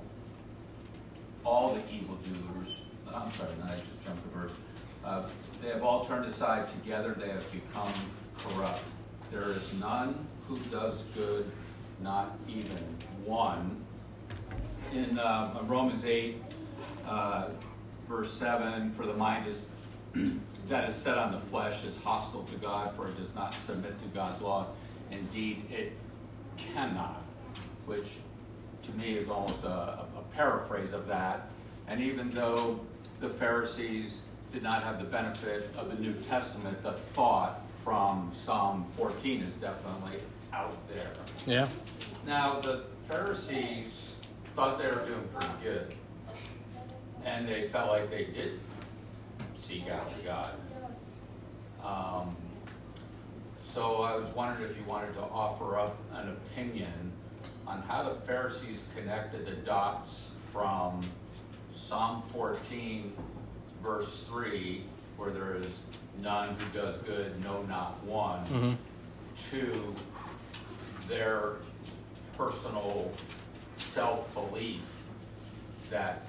all the evildoers, I'm sorry, no, I just jumped the verse. Uh, they have all turned aside together, they have become corrupt. There is none who does good, not even one. In uh, Romans eight, uh, verse seven, for the mind is that is set on the flesh is hostile to God, for it does not submit to God's law. Indeed, it cannot, which to me is almost a, a paraphrase of that. And even though the Pharisees did not have the benefit of the New Testament, the thought from Psalm fourteen is definitely out there. Yeah. Now, the Pharisees thought they were doing pretty good, and they felt like they did seek after God. Um, so I was wondering if you wanted to offer up an opinion on how the Pharisees connected the dots from Psalm fourteen, verse three, where there is none who does good, no, not one, mm-hmm. to their personal self-belief that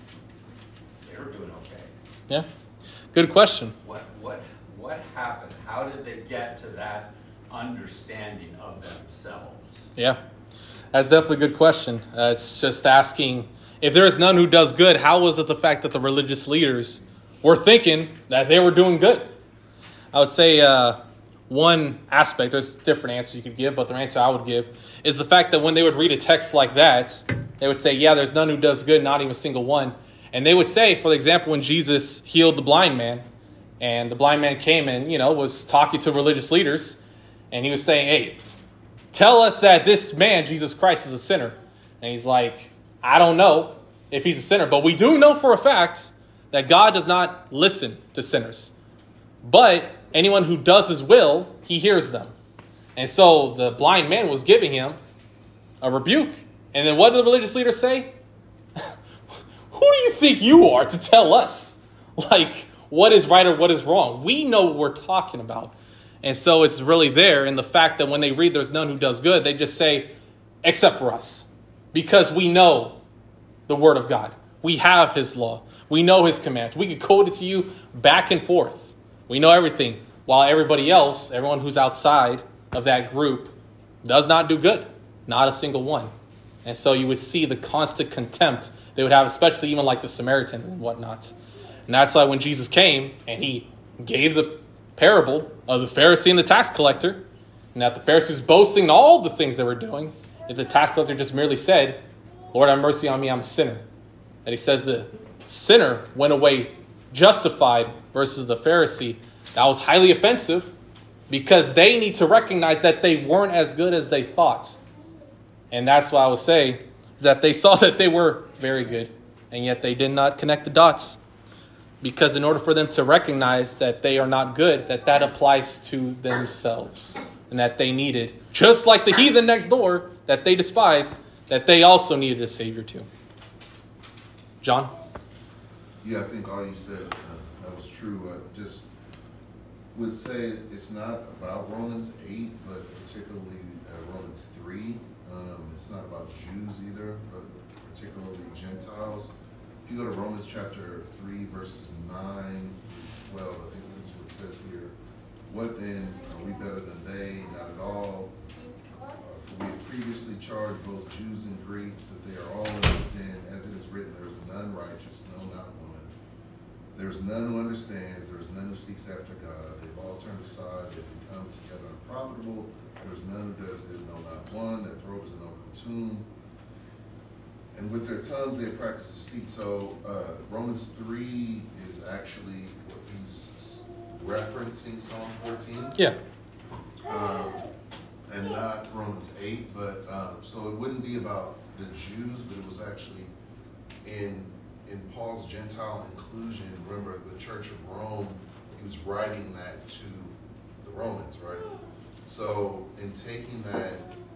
they were doing okay. Yeah, good question. What what what happened? How did they get to that understanding of themselves? Yeah, that's definitely a good question. Uh, it's just asking, if there is none who does good, how was it the fact that the religious leaders were thinking that they were doing good? I would say uh, one aspect, there's different answers you could give, but the answer I would give is the fact that when they would read a text like that, they would say, yeah, there's none who does good, not even a single one. And they would say, for example, when Jesus healed the blind man, and the blind man came and, you know, was talking to religious leaders, and he was saying, hey, tell us that this man, Jesus Christ, is a sinner. And he's like, I don't know if he's a sinner, but we do know for a fact that God does not listen to sinners. But anyone who does his will, he hears them. And so the blind man was giving him a rebuke. And then what did the religious leaders say? Who do you think you are to tell us, like, what is right or what is wrong? We know what we're talking about. And so it's really there in the fact that when they read there's none who does good, they just say, except for us. Because we know the word of God. We have his law. We know his commands. We can quote it to you back and forth. We know everything. While everybody else, everyone who's outside of that group, does not do good. Not a single one. And so you would see the constant contempt they would have, especially even like the Samaritans and whatnot. And that's why when Jesus came and he gave the parable of the Pharisee and the tax collector, and that the Pharisees boasting in all the things they were doing, if the tax collector just merely said, Lord, have mercy on me, I'm a sinner. That he says the sinner went away justified versus the Pharisee. That was highly offensive because they need to recognize that they weren't as good as they thought. And that's why I would say is that they saw that they were very good, and yet they did not connect the dots. Because in order for them to recognize that they are not good, that that applies to themselves. And that they needed, just like the heathen next door that they despised, that they also needed a Savior too. John? Yeah, I think all you said, uh, that was true. I just would say it's not about Romans eight, but particularly uh, Romans three. Um, it's not about Jews either, but particularly Gentiles. If you go to Romans chapter three, verses nine through twelve, I think that's what it says here. What then? Are we better than they? Not at all. Uh, for we have previously charged both Jews and Greeks that they are all in sin. As it is written, there is none righteous, no, not one. there's none who understands, there is none who seeks after God. They've all turned aside, they've become together unprofitable. There is none who does good, no, not one. Their throat is an open tomb. And with their tongues they practice deceit. So uh, Romans three is actually what he's referencing, Psalm fourteen. Yeah. Um, and not Romans eight, but um, so it wouldn't be about the Jews, but it was actually in in Paul's Gentile inclusion. Remember, the Church of Rome, he was writing that to the Romans, right? So in taking that,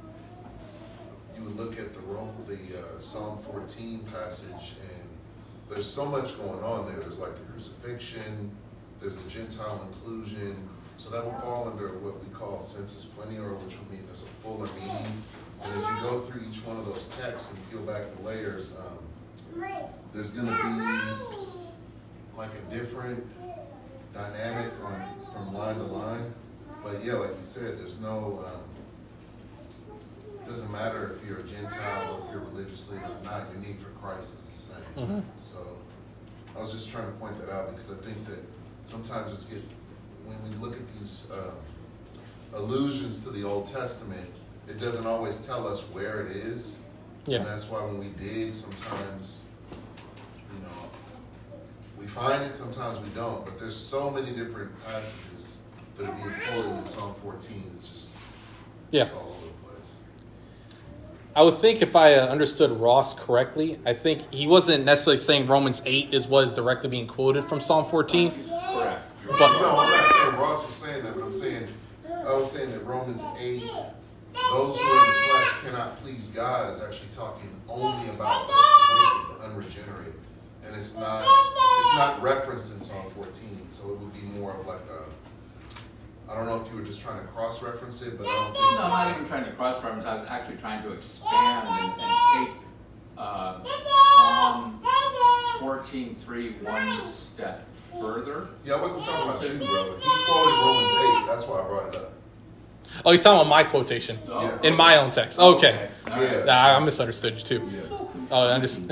you would look at the Rome, the uh, Psalm fourteen passage, and there's so much going on there. There's like the crucifixion, there's the Gentile inclusion. So that will fall under what we call sensus plenior, which will mean there's a fuller meaning. And as you go through each one of those texts and peel back the layers, um, there's going to be like a different dynamic on from line to line. But yeah, like you said, there's no, um, it doesn't matter if you're a Gentile or if you're a religious leader or not, your need for Christ is the same. Mm-hmm. So I was just trying to point that out because I think that sometimes it's get, when we look at these uh, allusions to the Old Testament, it doesn't always tell us where it is. Yeah. And that's why when we dig, sometimes, you know, we find it, sometimes we don't. But there's so many different passages that are being quoted in Psalm fourteen. It's just, yeah. It's all over the place. I would think if I uh, understood Ross correctly, I think he wasn't necessarily saying Romans eight is what is directly being quoted from Psalm fourteen. Correct. But, no, I'm not saying Ross was saying that, but I'm saying, I was saying that Romans eight, those who are in the flesh cannot please God, is actually talking only about the wicked, the unregenerated. And it's not it's not referenced in Psalm fourteen, so it would be more of like a, I don't know if you were just trying to cross-reference it, but I don't think... No, I'm not even trying to cross-reference. I'm actually trying to expand and, and take uh, Psalm fourteen three one step further. Yeah, I wasn't talking about you, brother. He quoted Romans eight. That's why I brought it up. Oh, he's talking about my quotation. Oh, in okay. my own text. Okay. Okay. Yeah. Nah, I misunderstood you too. Yeah. Oh, I just...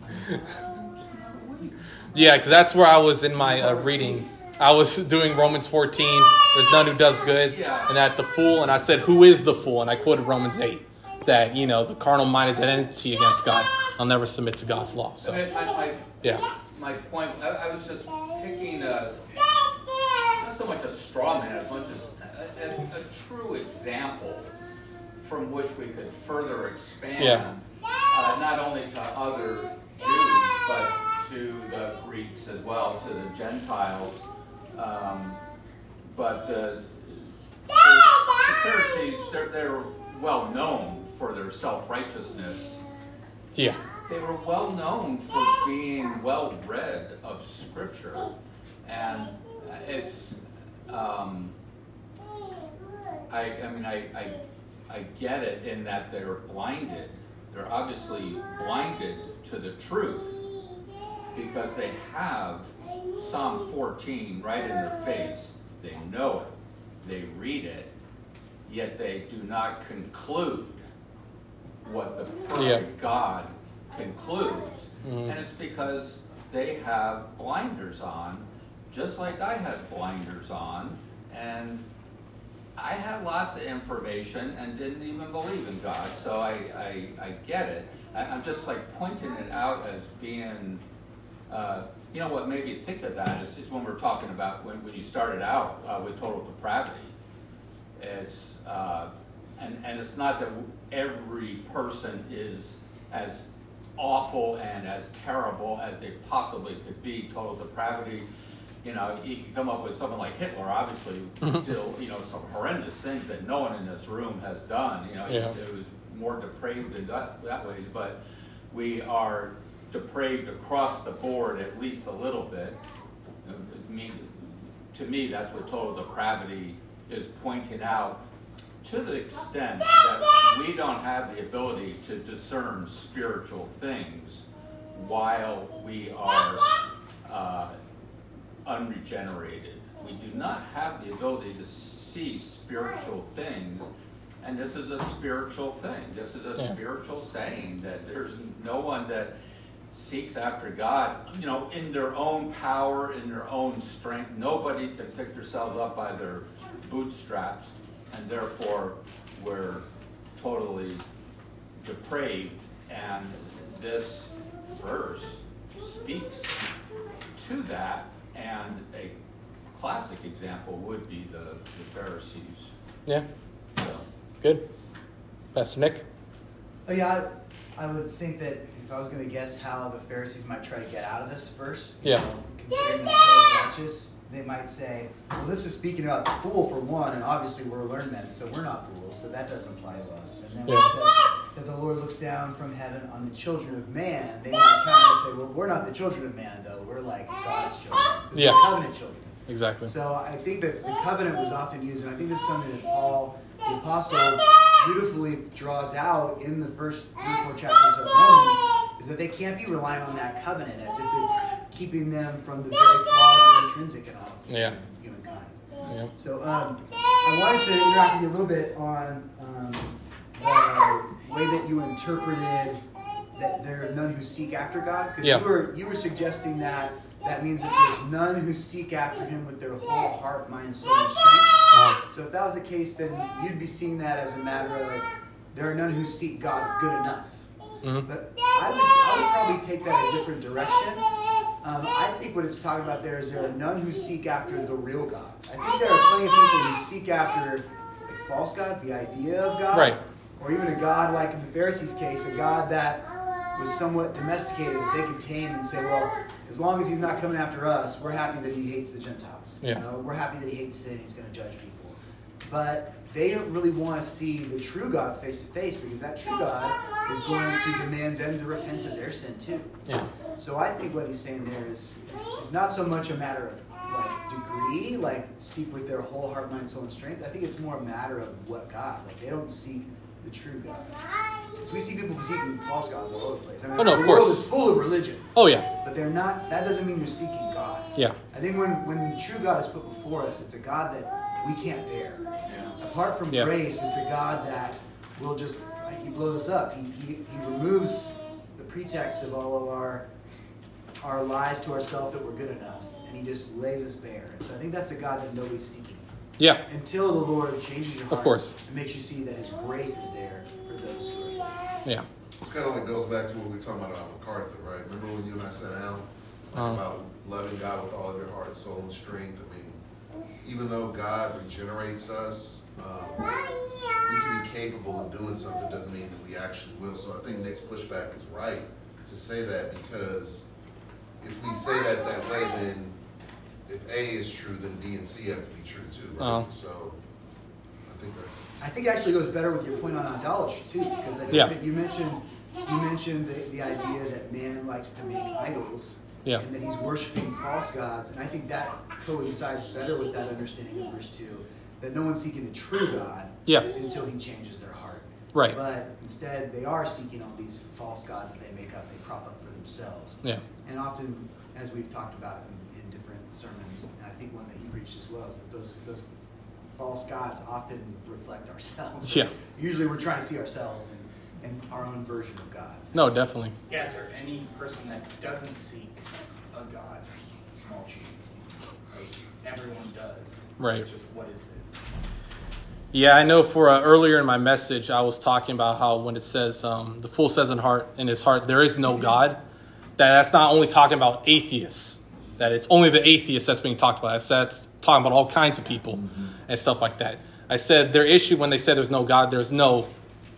Yeah, because that's where I was in my uh, reading. I was doing Romans fourteen. There's none who does good. Yeah. And that the fool, and I said, who is the fool? And I quoted Romans eight. That, you know, the carnal mind is at enmity against God. I'll never submit to God's law. So, I mean, I, I, yeah. My point, I, I was just picking a, not so much a straw man as much as a, a, a true example from which we could further expand, Yeah. uh, not only to other Jews, but to the Greeks as well, to the Gentiles. Um, but the, the, the Pharisees, they're, they're well known for their self-righteousness. Yeah. They were well known for being well read of Scripture, and it's. Um, I, I mean, I, I, I get it in that they're blinded. They're obviously blinded to the truth because they have Psalm fourteen right in their face. They know it. They read it, yet they do not conclude what the perfect Yeah. God concludes. Mm-hmm. And it's because they have blinders on, just like I had blinders on, and I had lots of information and didn't even believe in God. So I, I, I get it. I, I'm just like pointing it out as being, uh, you know, what made me think of that is, is when we're talking about when, when you started out uh, with total depravity. It's uh, and and it's not that every person is as awful and as terrible as they possibly could be. Total depravity, you know, you could come up with someone like Hitler, obviously, still, you know, some horrendous things that no one in this room has done. You know, Yeah. it, it was more depraved in that, that ways, but we are depraved across the board at least a little bit. I mean, to me, that's what total depravity is pointing out, to the extent that we don't have the ability to discern spiritual things while we are uh, unregenerated. We do not have the ability to see spiritual things, and this is a spiritual thing. This is a Yeah. spiritual saying that there's no one that seeks after God, you know, in their own power, in their own strength. Nobody can pick themselves up by their bootstraps, and therefore we're totally depraved. And this verse speaks to that, and a classic example would be the, the Pharisees. Yeah. So, Good. Pastor Nick? Oh, yeah, I, I would think that if I was going to guess how the Pharisees might try to get out of this verse, you Yeah. know, considering themselves righteous, they might say, well, this is speaking about the fool for one, and obviously we're learned men, so we're not fools, so that doesn't apply to us. And then when it says that the Lord looks down from heaven on the children of man, they might counter and say, well, we're not the children of man, though. We're like God's children. We're Yeah. covenant children. Exactly. So I think that the covenant was often used, and I think this is something that Paul, the apostle, beautifully draws out in the first three or four chapters of Romans, is that they can't be relying on that covenant as if it's keeping them from the very flaws that are intrinsic in all Yeah. humankind. Yeah. So um, I wanted to interact with you a little bit on um, the way that you interpreted that there are none who seek after God, because Yeah. you were you were suggesting that that means that there's none who seek after Him with their whole heart, mind, soul, and strength. Uh-huh. So if that was the case, then you'd be seeing that as a matter of there are none who seek God good enough. Mhm. But I would, I would probably take that a different direction. Um, I think what it's talking about there is there are none who seek after the real God. I think there are plenty of people who seek after like false gods, the idea of God. Right. Or even a God like in the Pharisees' case, a God that was somewhat domesticated, that they could tame and say, well, as long as He's not coming after us, we're happy that He hates the Gentiles. Yeah. You know, we're happy that He hates sin, He's going to judge people. But they don't really want to see the true God face to face, because that true God is going to demand them to repent of their sin too. Yeah. So I think what he's saying there is, is, is not so much a matter of like degree, like seek with their whole heart, mind, soul, and strength. I think it's more a matter of what God. Like they don't seek the true God. So we see people seeking false gods all over the place. I mean, Oh, no, the of world course. is full of religion, Oh, yeah. but they're not. That doesn't mean you're seeking God. Yeah. I think when when the true God is put before us, it's a God that we can't bear. Apart from Yeah. grace, it's a God that will just, like, He blows us up. He, he, he removes the pretext of all of our our lies to ourselves that we're good enough, and He just lays us bare. And so I think that's a God that nobody's seeking. Yeah. Until the Lord changes your heart Of course. and makes you see that His grace is there for those who are. Yeah. It's kind of like goes back to what we were talking about about MacArthur, right? Remember when you and I sat down like Uh-huh. about loving God with all of your heart, soul, and strength? I mean, even though God regenerates us, um, we can be capable of doing something doesn't mean that we actually will. So I think Nick's pushback is right to say that, because if we say that that way, then if A is true, then B and C have to be true too, right? Uh-huh. So I think that's I think it actually goes better with your point on idolatry too, because I think Yeah. that you mentioned you mentioned the, the idea that man likes to make idols. Yeah. And that he's worshiping false gods. And I think that coincides better with that understanding of verse two. That no one's seeking the true God Yeah. until He changes their heart. Right. But instead, they are seeking all these false gods that they make up, they prop up for themselves. Yeah. And often, as we've talked about in, in different sermons, and I think one that you preached as well, is that those those false gods often reflect ourselves. Yeah. Usually we're trying to see ourselves and, and our own version of God. No, definitely. Yeah, is there any person that doesn't seek a God? Small g. Like, everyone does. Right. It's just, what is it? Yeah, I know for uh, earlier in my message, I was talking about how when it says, um, the fool says in heart in his heart, there is no God, that that's not only talking about atheists, that it's only the atheists that's being talked about. That's, that's talking about all kinds of people and stuff like that. I said their issue when they say there's no God, there's no,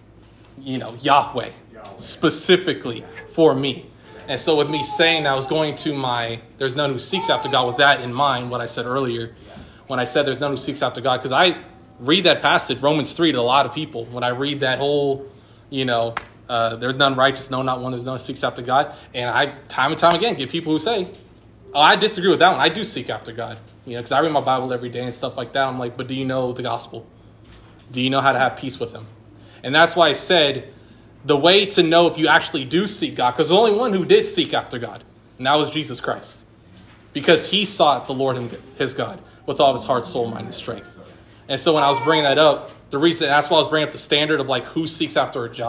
you know, Yahweh, Yahweh. specifically for me. And so with me saying that, I was going to my, there's none who seeks after God with that in mind, what I said earlier, when I said there's none who seeks after God, because I read that passage, Romans three, to a lot of people. When I read that whole, you know, uh, there's none righteous, no, not one, there's none who seeks after God. And I, time and time again, get people who say, oh, I disagree with that one. I do seek after God. You know, because I read my Bible every day and stuff like that. I'm like, but do you know the gospel? Do you know how to have peace with Him? And that's why I said the way to know if you actually do seek God, because the only one who did seek after God, and that was Jesus Christ. Because He sought the Lord and His God with all of His heart, soul, mind, and strength. And so when I was bringing that up, the reason, that's why I was bringing up the standard of like who seeks after a job,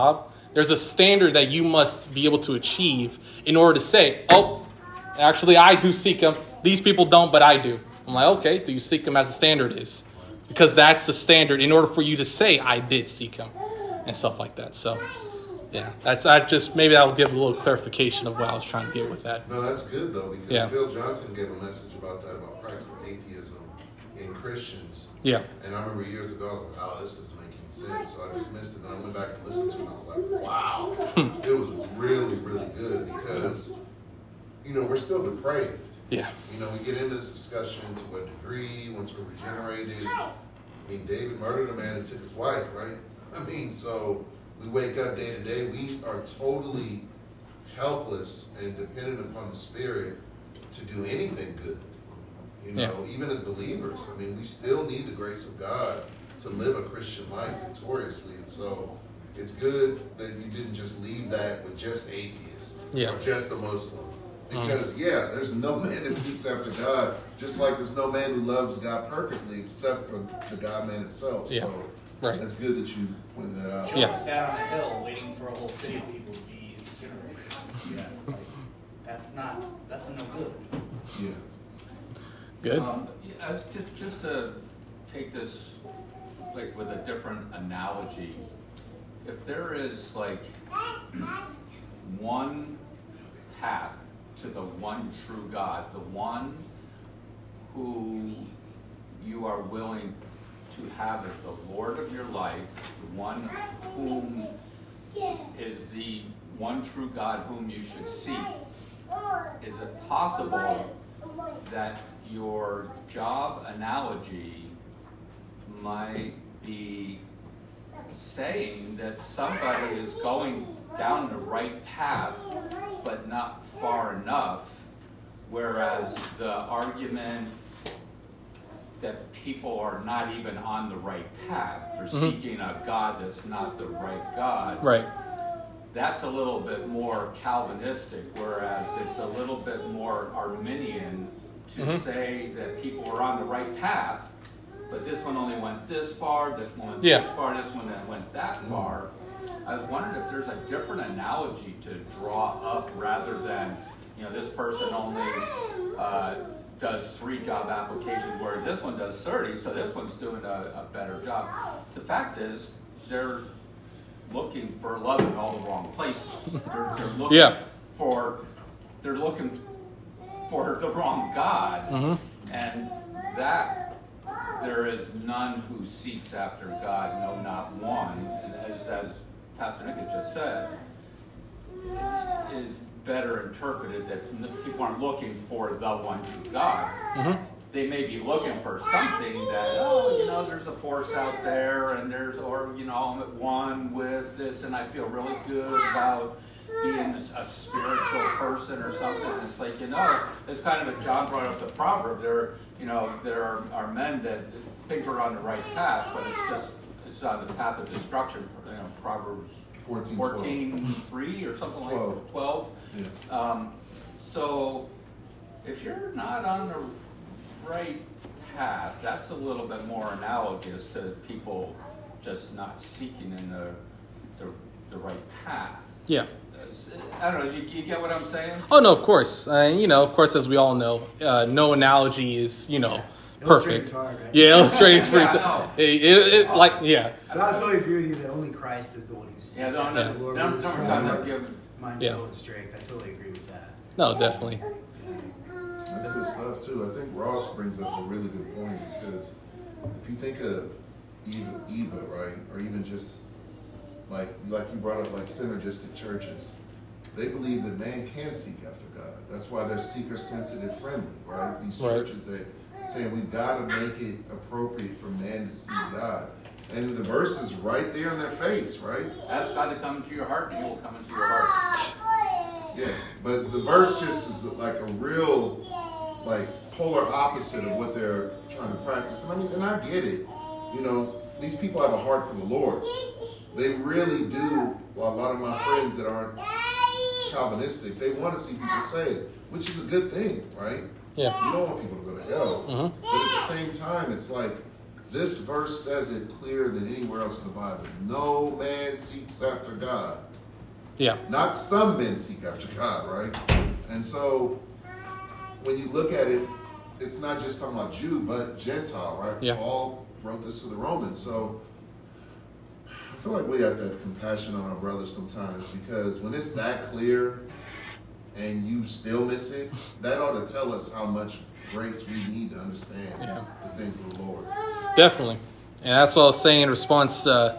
There's a standard that you must be able to achieve in order to say, oh, actually, I do seek him. These people don't, but I do. I'm like, okay, do you seek him as the standard is? Because that's the standard in order for you to say, I did seek him and stuff like that. So, yeah, that's I just maybe I'll give a little clarification of what I was trying to get with that. No, that's good, though, because Yeah. Phil Johnson gave a message about that, about practical atheism in Christians. Yeah. And I remember years ago, I was like, oh, this isn't making sense. So I dismissed it, and I went back and listened to it, and I was like, wow. It was really, really good because, you know, we're still depraved. Yeah. You know, we get into this discussion to what degree, once we're regenerated. I mean, David murdered a man and took his wife, right? I mean, so we wake up day to day. We are totally helpless and dependent upon the Spirit to do anything good. You know, yeah. even as believers, I mean, we still need the grace of God to live a Christian life victoriously. And so it's good that you didn't just leave that with just atheists yeah. or just a Muslim. Because, yeah, there's no man that seeks after God, just like there's no man who loves God perfectly except for the God-man himself. Yeah. So right. It's good that you pointed that out. Job Yeah. sat on a hill waiting for a whole city of people to be incinerated. Yeah, like, that's not, that's no good. Yeah. Good. Um, yeah, I was just, just to take this like with a different analogy, if there is like one path to the one true God, the one who you are willing to have as the Lord of your life, the one whom is the one true God whom you should seek, is it possible that your job analogy might be saying that somebody is going down the right path but not far enough, whereas the argument that people are not even on the right path, they're mm-hmm. seeking a God that's not the right God, right? That's a little bit more Calvinistic, whereas it's a little bit more Arminian to mm-hmm. say that people are on the right path, but this one only went this far, this one went yeah. this far, this one went that far. I was wondering if there's a different analogy to draw up rather than, you know, this person only uh, does three job applications, whereas this one does thirty, so this one's doing a, a better job. The fact is, they're looking for love in all the wrong places. They're, they're looking yeah. for, they're looking for the wrong God, mm-hmm. and that there is none who seeks after God, no, not one. And as, as Pastor Nick had just said, is better interpreted that people aren't looking for the one true God. Mm-hmm. They may be looking for something that, oh, you know, there's a force out there, and there's, or, you know, I'm at one with this, and I feel really good about being a spiritual person or something. It's like, you know, it's kind of a, John brought up the proverb. There, you know, there are, are men that think we're on the right path, but it's just, it's on the path of destruction. You know, Proverbs fourteen three or something like that. twelve. Yeah. Um, so if you're not on the right path, that's a little bit more analogous to people just not seeking in the the, the right path. Yeah. I don't know. You, you get what I'm saying? Oh no, of course. And uh, you know, of course, as we all know, uh, no analogy is you know perfect. Hard, right? Yeah, illustrating's pretty. yeah, T- it, it, it, like yeah. But I totally agree with you that only Christ is the one who sees Yeah, don't, yeah. don't, the Lord don't, with his don't, whole don't heart, give mind, yeah. soul, and strength. I totally agree with that. No, definitely. That's good stuff too. I think Ross brings up a really good point because if you think of Eva, Eva, right, or even just like like you brought up, like synergistic churches, they believe that man can seek after God. That's why they're seeker-sensitive friendly, right? These right. churches that saying we've got to make it appropriate for man to see God, and the verse is right there in their face, right? Ask God to come into your heart, and He will come into your heart. Yeah, but the verse just is like a real, like, polar opposite of what they're trying to practice. And I mean, and I get it. You know, these people have a heart for the Lord. They really do. Well, a lot of my friends that aren't Calvinistic, they want to see people saved, which is a good thing, right? Yeah. You don't want people to go to hell. Mm-hmm. But at the same time, it's like, this verse says it clearer than anywhere else in the Bible. No man seeks after God. Yeah. Not some men seek after God, right? And so when you look at it, it's not just talking about Jew, but Gentile, right? Yeah. Paul wrote this to the Romans. So I feel like we have to have compassion on our brothers sometimes, because when it's that clear and you still miss it, that ought to tell us how much grace we need to understand Yeah. the things of the Lord. Definitely. And that's what I was saying in response uh,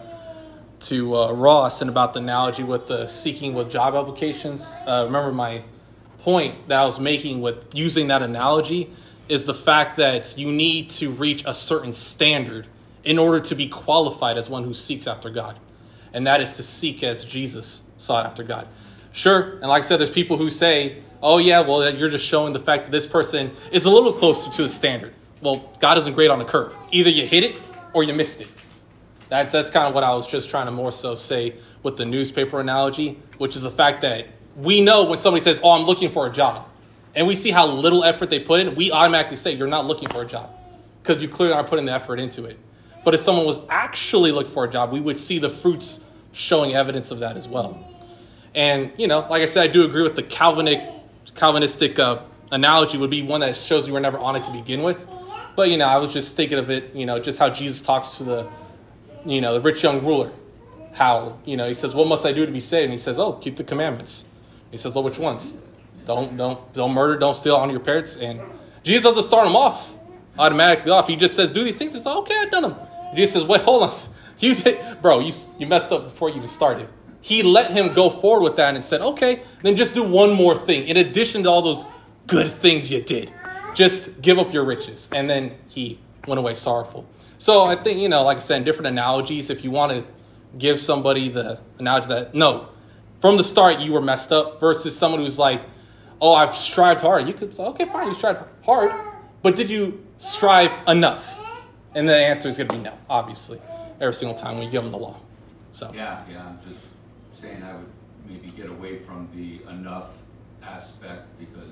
to uh, Ross and about the analogy with the seeking with job applications. Uh, remember my point that I was making with using that analogy is the fact that you need to reach a certain standard in order to be qualified as one who seeks after God. And that is to seek as Jesus sought after God. Sure, and like I said, there's people who say, oh yeah, well, you're just showing the fact that this person is a little closer to the standard. Well, God isn't great on the curve. Either you hit it or you missed it. That's, that's kind of what I was just trying to more so say with the newspaper analogy, which is the fact that we know when somebody says, oh, I'm looking for a job, and we see how little effort they put in, we automatically say you're not looking for a job because you clearly aren't putting the effort into it. But if someone was actually looking for a job, we would see the fruits showing evidence of that as well. And, you know, like I said, I do agree with the Calvinic, Calvinistic uh, analogy would be one that shows you were never on it to begin with. But, you know, I was just thinking of it, you know, just how Jesus talks to the, you know, the rich young ruler. How, you know, he says, what must I do to be saved? And he says, oh, keep the commandments. He says, well, which ones? Don't, don't, don't murder, don't steal, honor your parents. And Jesus doesn't start him off automatically off. He just says, do these things. He says, okay, I've done them. Jesus says, wait, hold on. You did, bro, you, you messed up before you even started. He let him go forward with that and said, okay, then just do one more thing. In addition to all those good things you did, just give up your riches. And then he went away sorrowful. So I think, you know, like I said, in different analogies, if you want to give somebody the analogy that, no, from the start you were messed up versus someone who's like, oh, I've strived hard. You could say, okay, fine, you strived hard, but did you strive enough? And the answer is going to be no, obviously, every single time when you give them the law. So Yeah, yeah, I'm just saying I would maybe get away from the enough aspect, because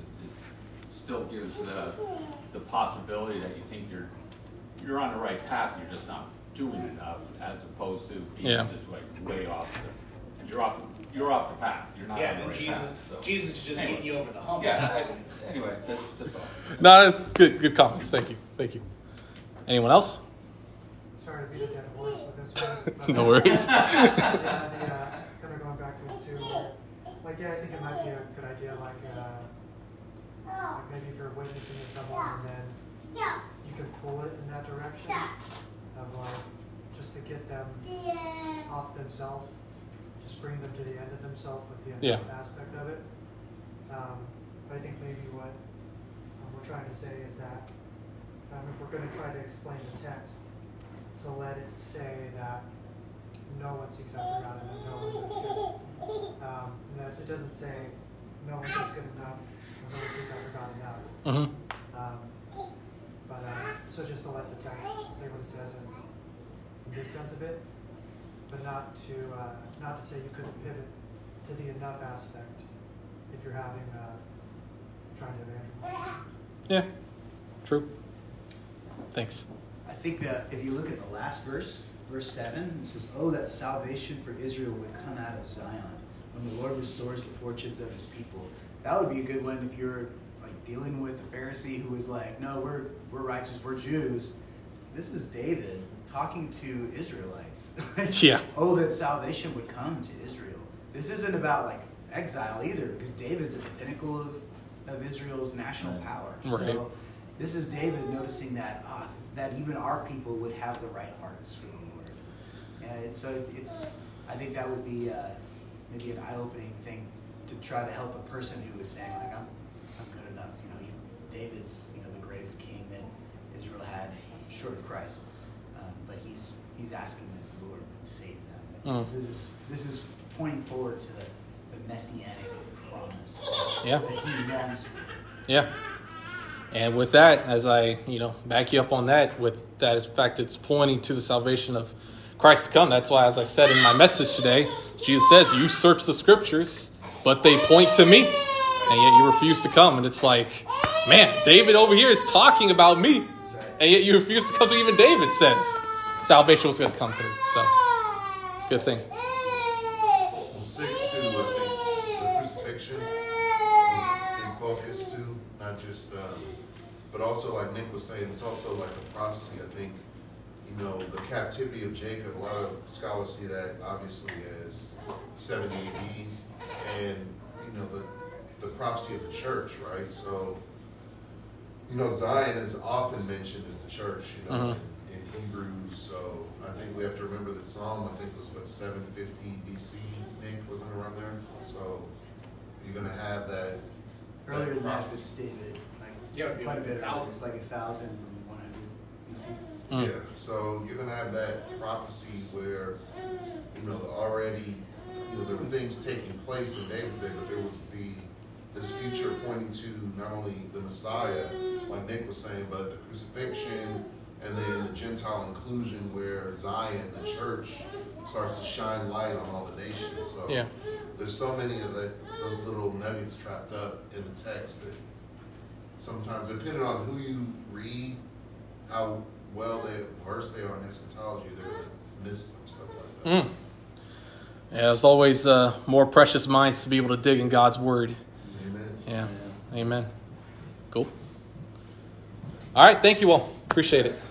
it still gives the the possibility that you think you're you're on the right path, you're just not doing enough, as opposed to being Yeah. just like way off the, you're off you're off the path, you're not Yeah, on the then right Jesus, path. So. Jesus is just Anyway. getting you over the hump. Yeah. Anyway, that's, that's all. no, that's good. Good comments. Thank you. Thank you. Anyone else? Sorry to beat a dead horse with this one. but- No worries. yeah, the, uh, kind of going back to it too. Like, yeah, I think it might be a good idea. Like, uh, like maybe if you're witnessing to someone and then you can pull it in that direction of like just to get them off themselves, just bring them to the end of themselves with the Yeah. enough aspect of it. Um, but I think maybe what um, we're trying to say is that um, if we're going to try to explain the text, to let it say that no one seeks after God and that no one does good. Um, and that it doesn't say no one does good enough or no one seeks after God enough. Mm-hmm. Um, but uh, so just to let the text say what it says in, in this sense of it, but not to uh, not to say you couldn't pivot to the enough aspect if you're having uh, trying to evangelize. Yeah. True. Thanks. I think that if you look at the last verse, verse seven, it says, oh, that salvation for Israel would come out of Zion when the Lord restores the fortunes of his people. That would be a good one if you're like dealing with a Pharisee who is like, no, we're we're righteous, we're Jews. This is David talking to Israelites. Yeah. Oh, that salvation would come to Israel. This isn't about like exile either, because David's at the pinnacle of, of Israel's national Right. power. Right. So this is David noticing that ah, that even our people would have the right hearts for the Lord. And so it, it's, I think that would be uh, maybe an eye-opening thing to try to help a person who is saying like, I'm, I'm good enough. You know, he, David's, you know, the greatest king that Israel had, short of Christ. Um, but he's he's asking that the Lord would save them. That Mm. This is this is pointing forward to the, the messianic promise Yeah. that he longs for. Yeah. And with that, as I, you know, back you up on that, with that in fact, it's pointing to the salvation of Christ to come. That's why, as I said in my message today, Jesus says, you search the scriptures, but they point to me, and yet you refuse to come. And it's like, man, David over here is talking about me, That's right. and yet you refuse to come to even David says salvation was going to come through. So it's a good thing. Well, six two, I think just, um, but also like Nick was saying, it's also like a prophecy. I think, you know, the captivity of Jacob, a lot of scholars see that obviously as seventy A D, and, you know, the, the prophecy of the church, right? So, you know, Zion is often mentioned as the church, you know, Uh-huh. in, in Hebrews. So I think we have to remember that Psalm, I think, was what, seven fifty B C, Nick, wasn't around there? So you're going to have that. Earlier than that prophecy. was David, like Yeah, it'd be quite a like bit a earlier. thousand. It's like a thousand and one hundred B C. Mm. Yeah, so you're gonna have that prophecy where, you know, already, you know, there were things taking place in David's day, but there was the this future pointing to not only the Messiah, like Nick was saying, but the crucifixion, and then the Gentile inclusion, where Zion, the church, starts to shine light on all the nations. So Yeah. there's so many of that, those little nuggets trapped up in the text that sometimes, depending on who you read, how well they versed they are in eschatology, they're going to miss some stuff like that. Mm. Yeah, there's always uh, more precious minds to be able to dig in God's word. Amen. Yeah. Amen. Cool. All right. Thank you all. Appreciate it.